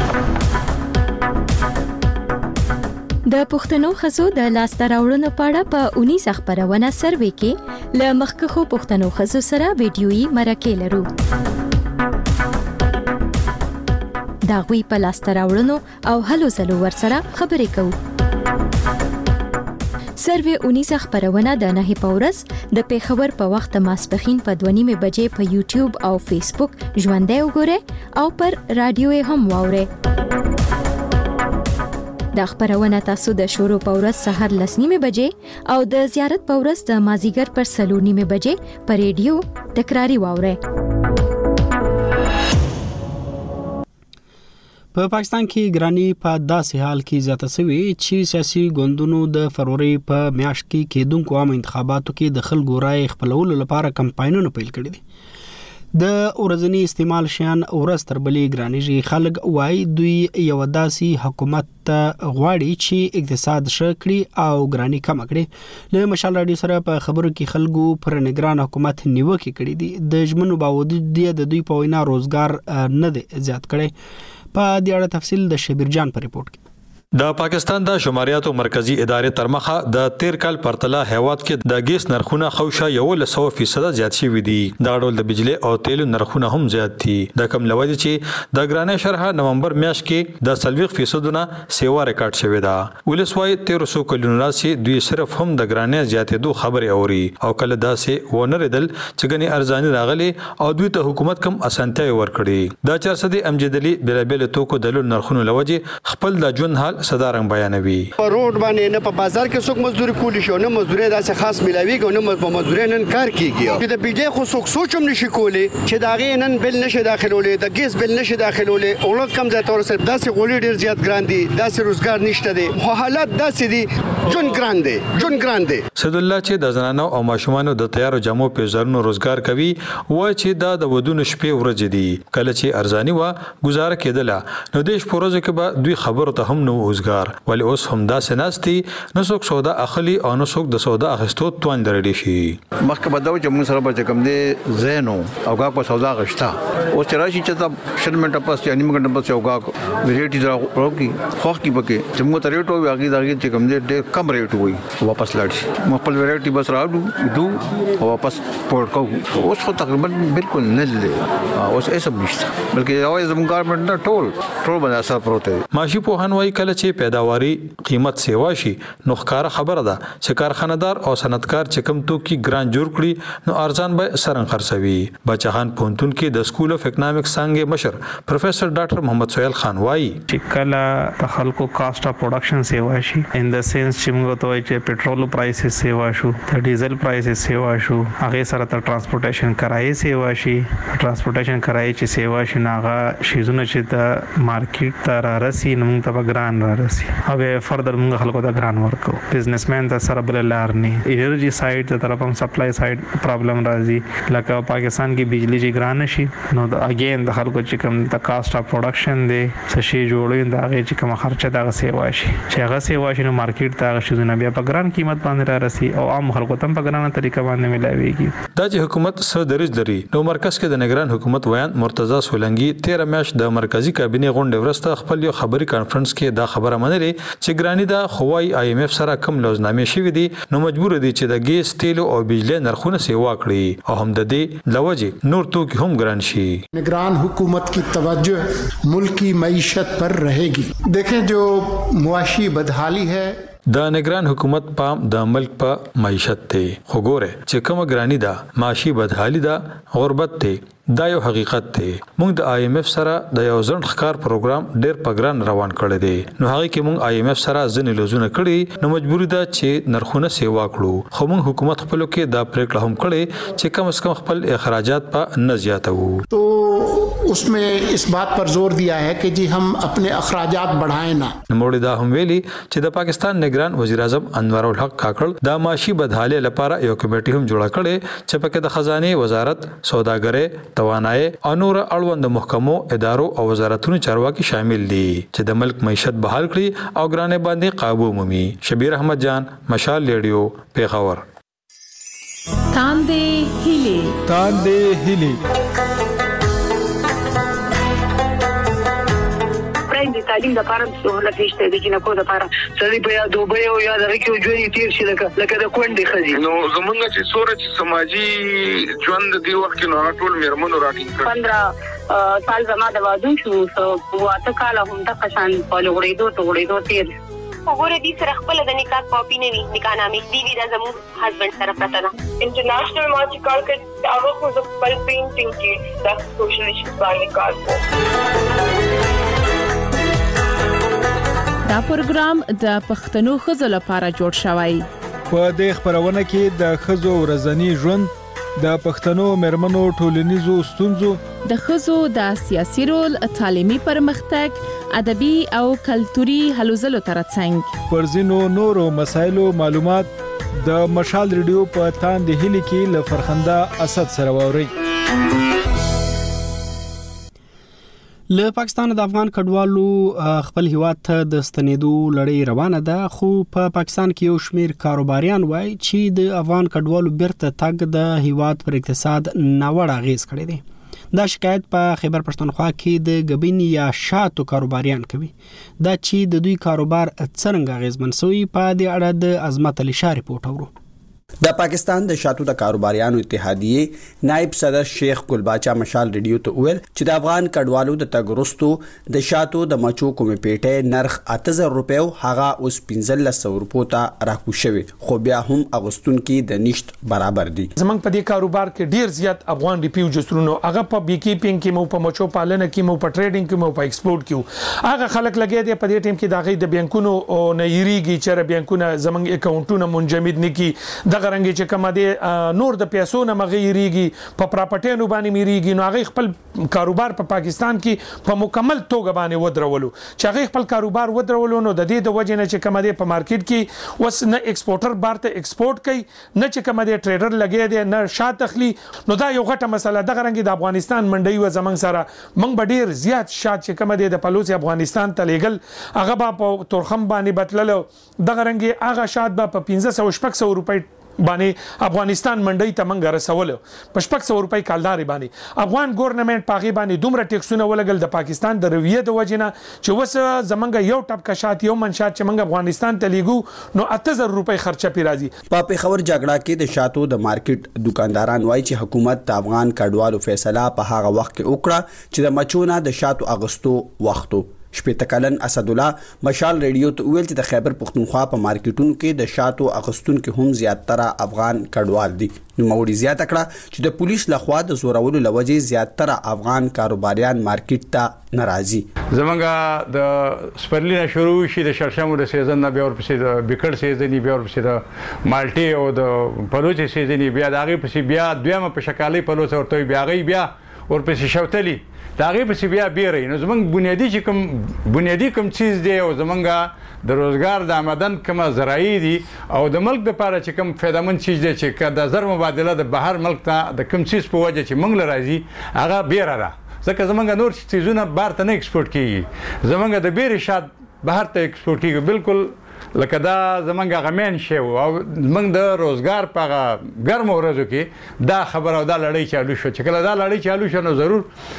د پښتنو ښځو د لاسته راوړنو په اړه په 19 خبرونه سروې کې له مخکښو پښتنو ښځو سره ویډیويي مرکه لرو. دا غوي په لاسته راوړنو او هلو ځلو ورسره خبرې کوو. سروې 19 خبرونه د 9 پورس د پیښور په وخت ماسپخین په 2:30 بجې په یوټیوب او فیسبوک ژوندۍ وګورئ او پر رادیو هم واورئ. د خبرونه تاسو د شروع پورس سحر 9:30 بجې او د زیارت پورس د مازیګر پر 4:30 بجې په ریډیو تکراری واورئ. په پاکستان کې ګرانی په داسې حال کې زیاته شوې چې سیاسي ګوندونو د فروری په میاشت کې کېدونکو عام انتخاباتو کې د خلکو رائے خپلولو لپاره کمپاینونه پیل کړي دي. د ورځنی استعمال شیان ورځ تر بلې ګرانیږي. خلک وایي دوی یو داسې حکومت غواړي چې اقتصاد ښه کړي او ګرانی کم کړي. له مشال رادیو سره په خبرو کې خلکو پر نگران حکومت نیوکه کړي دي. د ژمنو باوجود د دوی په وینا روزګار نه دی زیات کړي. په دې اړه تفصیل د شبیر جان په ریپورت کې. د پاکستان د شماریاتو مرکزی ادارې ترمخه د 13 کال پرتله هیواد کې د ګیس نرخونه خوشه 100% زیات شوي دي. د ډول د بجلی او تیلو نرخونه هم زیات دي. د کم لوړ چې د ګرانه شرح نومبر میاشت کې د 40% سیوا ریکارډ شوی دا. ولسوای 1300 کلونو راسي دوی صرف هم د ګرانه زیاتېدو خبري اوري او کله داسې ونردل چې غني ارزاني راغلي او دوی ته حکومت کم اسانتیا ورکړي. د 400 امجدلی بلابل توکو د نرخونو لوجه خپل د ژوند حال صدارنګ بیانوي. روډ باندې نه په بازار کې څوک مزدوري کولی شو نه مزدوري داسې خاص ملاويږي نه په مزدوري نن کار کیږي. چې د بجلی خو څوک سوچم نشي کولی چې دا غي نن بل نشي داخلولې د ګیس بل نشي داخلولې اولاد کم ځای تور سره داسې غوړي ډیر زیات ګران دي داسې روزګار نشته دي خو حالات داسې دي جون ګران دي. سید الله چې د زنانو او ماشومانو د تیارو جامو په زرونو روزګار کوي وای چې دا د ودونو شپې ورځې دي کله چې ارزاني وا گزاره کېدله نو د شپورزه کې به دوی خبرو ته هم نو روزګار ولی اوس هم دا سناستي نو څوک سودا اخلي او نو څوک د سودا اخستو توان درېږي شي. مخکې بداو چې موږ سره به کوم دي زینو او کا په سودا غشتا اوس راشي چې تا شرمنټ پاس یا نیمه غنټه پاس یو کا ویریټي درا روکی خوخ کی بکې چې موږ ته ریټ وي هغه چې کوم دي کم ریټ وي واپس لاړ شي موږ په ویریټي بس راوړو دو واپس پورټ کو اوس خو تقریبا بالکل نه لري اوس هیڅ نشته بلکې اوس زموږ ګورنمنت نه ټول باندې اثر پروت ماشي په هنوي کله چې پیداواري قیمت سیوا شي نو ښکار خبره ده چې کارخانه‌دار او صنعتکار چې کم توکي ګران جوړ کړي نو ارزان به سرن خرڅوي. بچهان پونتون کې د سکول اف اکونومکس څنګه مشر پروفیسور ډاکټر محمد سہیل خان وایي چې کله د خلکو کاست اف پروډکشن سیوا شي ان د سنس چې موږ ته وایي چې پېټرول پرایسز سیوا شو د ډیزل پرایسز سیوا شو هغه سره تر ترانسپورټیشن کرایې سیوا شي ترانسپورټیشن کرایې چې سیوا شي ناغه شیزونه چې د مارکیټ ته را رسي نو موږ ته ګران را رسي او فردر موږ خلکو ته ګران ورکو. بزنسمن ته سره بل لار نه انرژي سایډ ته طرف هم سپلای سایډ پرابلم راځي لکه پاکستان کې بجلی چې ګران شي نو اگین د خلکو چې کوم د کاست اف پروډکشن دی څه شي جوړوي دا هغه چې کوم خرچه دا سیوا شي چې هغه سیوا شي نو مارکیټ ته هغه شي بیا په ګران قیمت باندې را رسي او عام خلکو ته په ګرانه طریقه باندې ملاويږي. دا چې حکومت سره درج لري نو مرکز کې د نگران حکومت ویان مرتضی سولنګي 13 میاشت د مرکزی کابینه غونډه ورسته خپل یو خبري کانفرنس کې دا خبره منلې چې ګرانی دا خوای IMF سره کم لوزنامې شوې دي نو مجبور دي چې د ګیس تیلو او بجلی نرخونه سیوا کړي او هم د دې لوجه نور توکي هم ګران شي. نگران حکومت کی توجہ ملک کی معیشت پر رہے گی. دیکھیں جو معاشی بدحالی ہے د نگران حکومت پام د ملک په معیشت ته خو ګوره چې کوم ګرانی دا معاشي بدحالي دا غربت ته دا یو حقیقت دی. موږ د IMF سره د یو ځند ښکار پروګرام ډېر پګران روان کړی دی نو هغه کې موږ IMF سره ځنې لوزونه کړی نو مجبوری ده چې نرخونه سیوا کړو خو موږ حکومت خپل کې دا پریکړه هم کړې چې کم از کم خپل اخراجات په نه زیاتو. تو اس میں اس بات پر زور دیا ہے کہ جی ہم اپنے اخراجات بڑھائیں نہ. نوموړي دا هم ویلي چې د پاکستان نگران وزیر اعظم انور الحق کاکړ د معاشي بدحالي لپاره یو کمیټه هم جوړه کړې چې پکې د خزانه وزارت سوداګرۍ توانایي او نور اړوند محکمو ادارو او وزارتونو چارواکي شامل دي چې د ملک معیشت بحال کړي او ګرانه باندې قابو مومي. شبیر احمد جان مشال ریډیو پیښور. تاندې هلي د تعلیم لپاره سہولت نشته د جنکو لپاره سړي په یاد دوبه او یاد راکې ژوند تیر شي لکه د کونډې خزي نو زمونږ چې سورج سماجی ژوند دی وخت نو ټول مرمنو راټینګ 15 سال زما د واده شو واته کال هم د قشان په لغړېدو تیر وګوره دې سره خپل د نکاح کاپی نه وي نکاح نامې دی دا زمو هسبند سره پراته ده انټرنیشنل ما چې کار کوي هغه خو د خپل پینټینګ کې د سوشل ایشوز باندې کار کوي. دا پروګرام د پښتنو ښځو لپاره جوړ شوی. په دې خبرونه کې د ښځو ورځنی ژوند، د پښتنو مېرمنو ټولنیزو ستونزو، د ښځو د سیاسي رول، تعلیمي پرمختګ، ادبي او کلتوري هلو ځلو ترڅنګ پر ځینو نورو مسایلو معلومات د مشال ریډیو په تاند هلي کې له فرخنده اسد سره واوري. له پاکستان د افغان کډوالو خپل هیواد ته د ستنېدو لړۍ روانه ده، خو په پاکستان کې یو شمیر کاروباریان وایي چې د افغان کډوالو بیرته تګ د هیواد پر اقتصاد ناوړه اغیز کړی دی. دا شکایت په خیبر پښتونخوا کې د غبین یا شاتو کاروباریان کوي. دا چې د دوی کاروبار څنګه اغیزمن شوی په دې اړه د عظمت علي شاه رپورټ اورو. د پاکستان د شاتو د کاروباریانو اتحادیه نائب صدر شیخ ګلباچا مشال ریډیو ته ویل چې د افغان کډوالو د تګ وروسته د شاتو د مچو کومې پیټه نرخ 8000 روپیو هغه اوس 1500 روپیو ته راکو شوی، خو بیا هم اغوستون کې د نشټ برابر دي. زمنګ په دې کاروبار کې ډیر زیات افغان ریفیوجز رونو هغه په بی کیپینګ کې مو په مچو پالنه کې مو په ټریډینګ کې مو په ایکسپورټ کې هغه خلک لګي دي. په دې ټیم کې د غي د بانکونو او نه یریږي چې بانکونه زمنګ اکاونټونه منجمد نکي د غرنګ چې کومه دي نور د پیسو نه مغیریږي په پراپرټینو باندې میریږي. نو هغه خپل کاروبار په پاکستان کې په مکمل توګه باندې ودرولو چې هغه خپل کاروبار ودرولو. نو د دې د وجه نه چې کومه دي په مارکیټ کې وس نه ایکسپورټر بارته ایکسپورټ کوي، نه چې کومه دي ټریډر لګي دي، نه شات تخلي. نو دا یو غټه مسله د غرنګ د افغانستان منډي و زمنګ سره منګ بډیر زیات شات چې کومه دي د پلوص افغانستان ته لګل هغه په تورخم باندې بتللو د غرنګ هغه شات په 1500 روپۍ باندې افغانستان منډي ته منګ رسول په 600 روپۍ کالداري باندې افغان ګورنمنت پاغي باندې دومره ټیکسونه ولګل د پاکستان د رویه د وجنه چې وس زمنګ یو ټپ کا شات یو منشات چې منګ افغانستان ته لیګو نو 8000 روپۍ خرچه پی راځي. په پیښور جګړه کې د شاتو د مارکیټ دکانداران وایي چې حکومت د افغان کډوالو فیصله په هغه وخت کې وکړه چې د مچونه د شاتو اغستو وختو. شپږ کلن اسد الله مشال ریډیو ته ویل چې د خیبر پښتونخوا په مارکیټونو کې د شاتو اغستون کې هم زیاتره افغان کډوال دي. نو موري زیات کړه چې د پولیس لخوا د زورولو لوجې زیاتره افغان کاروباریان مارکیټ ته ناراضي. زمونږ د سپرلینا شروع شي د شړشمو د سیزن نه بیا ورپسې د بیکړ سیزن بیا ورپسې د مالټي او د پلوچ سیزن بیا دغه پسې بیا دویمه په شکالي پلوچ ورته بیا ورپسې شوتلی دا غي په بیا بیرې. نو زمونږ بنیادی کوم چیز دی او زمونږ د روزګار د آمدن کومه زراعي دي او د ملک د لپاره چې کوم فایدمن چیز دی چې د زر مبادله د بهر ملک ته د کوم چیز په وجه چې موږ لراځي هغه بیره ده. ځکه زمونږ نور چیزونه بهر ته نه ایکسپورټ کیږي، زمونږ د بیرې شات بهر ته ایکسپورټ کیږي. بالکل لکه دا زمونږ غمین شی او موږ د روزګار په ګرم ورځو کې دا خبره او دا لړۍ چالو شو چې کله دا لړۍ چالو شو نو ضرور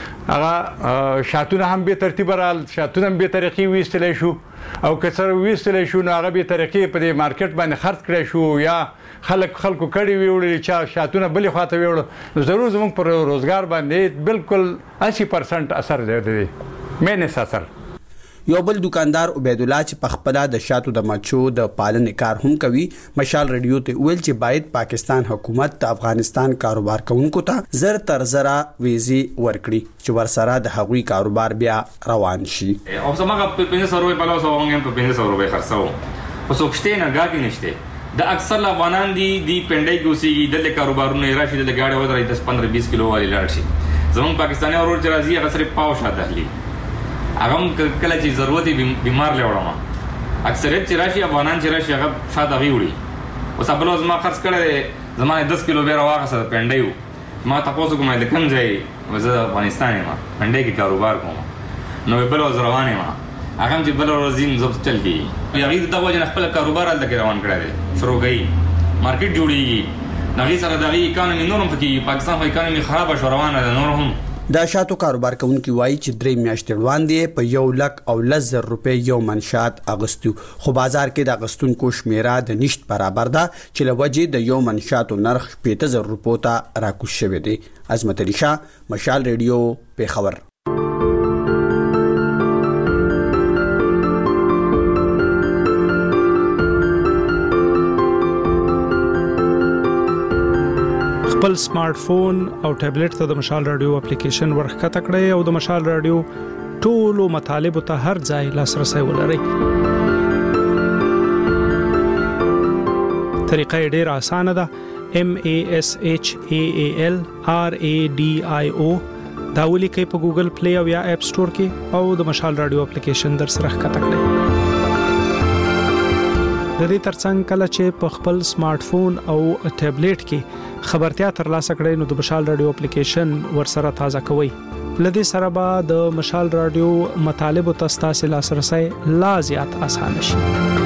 هغه شاتونه هم به ترتیب رال شاتونه به طریقې وېستل شو او کثر وېستل شو نو هغه به طریقې په دې مارکیټ باندې خرڅ کړی شو یا خلکو کړي ویوړل چې شاتونه بلې خواته ویوړل نو ضرور زموږ پر روزګار باندې بالکل 80% اثر دی مینس اثر. یو بل دکاندار عبید الله چې په خپل د شاتو د مچو د پالنې کار هم کوي مشال ریډیو ته ویل چې باید پاکستان حکومت د افغانستان کاروبار کوونکو ته زر تر زره ویزي ورکړي چې ورسره د هغوی کاروبار بیا روان شي. او زموږ په 1500 روپۍ په لاسو وونګم په 1500 روپۍ خرڅو په څوکشته نه غاګی نشته د اکثر افغانان دي پندای ګوسیږي د کاروبارونو راشي د گاډي ودرې 10-15-20 کیلو والی لاړ شي. زموږ پاکستاني اورور چې راځي هغه سره پاو شاته هلي هغه کله چې ضرورت بیمار لوړم اکثریت چې راشي افغانان چې راشي هغه شاته غوړي او سبلوز ما خرڅ کړه زمانه 10 کیلو بیره واغسه پندایو ما تاسو کومه د کوم ځای وزه افغانستان ما پندای کې کاروبار کوم نو بل وزروانه ما هغه چې بل ورځین زب چل کی یغې د وجه خپل کاروبار ال تک روان کړی دی شروع گئی مارکیټ جوړیږي نغې سره دغه اکانومي نورم پکې پاکستان خو اکانومي خراب شو روانه ده نور هم د شاتو کاروبار کوونکي وایي چې 3 میاشتې وړاندې په 1,10,000 روپۍ یو منشات اغستو، خو بازار کې د اغستونکو شمیره د نشټ برابر ده چې لوجه د یو منشاتو نرخ 50,000 روپو ته راکوز شوی دی. عظمت علي شاه، مشال ریډیو، پیښور. خپل سمارټ فون او ټابلیټ ته د مشال رادیو اپلیکیشن ورخکته کړئ او د مشال رادیو ټولو مطالبه ته هر ځای لاسرسي ولرئ. طریقه ډیره اسانه ده. MASHAAL RADIO دا ولیکئ په ګوګل پلی او یا اپ سٹور کې او د مشال رادیو اپلیکیشن در سره ښکته کړئ. د دې ترڅنګ کله چې په خپل سمارټ فون او ټابلیټ کې خبرتیا ترلاسه کړئ نو د مشال رادیو اپلیکیشن ورسره تازه کوئ. لدې سره به د مشال رادیو مطالب او تاسو لاسرسي لا زیات اسانه شي.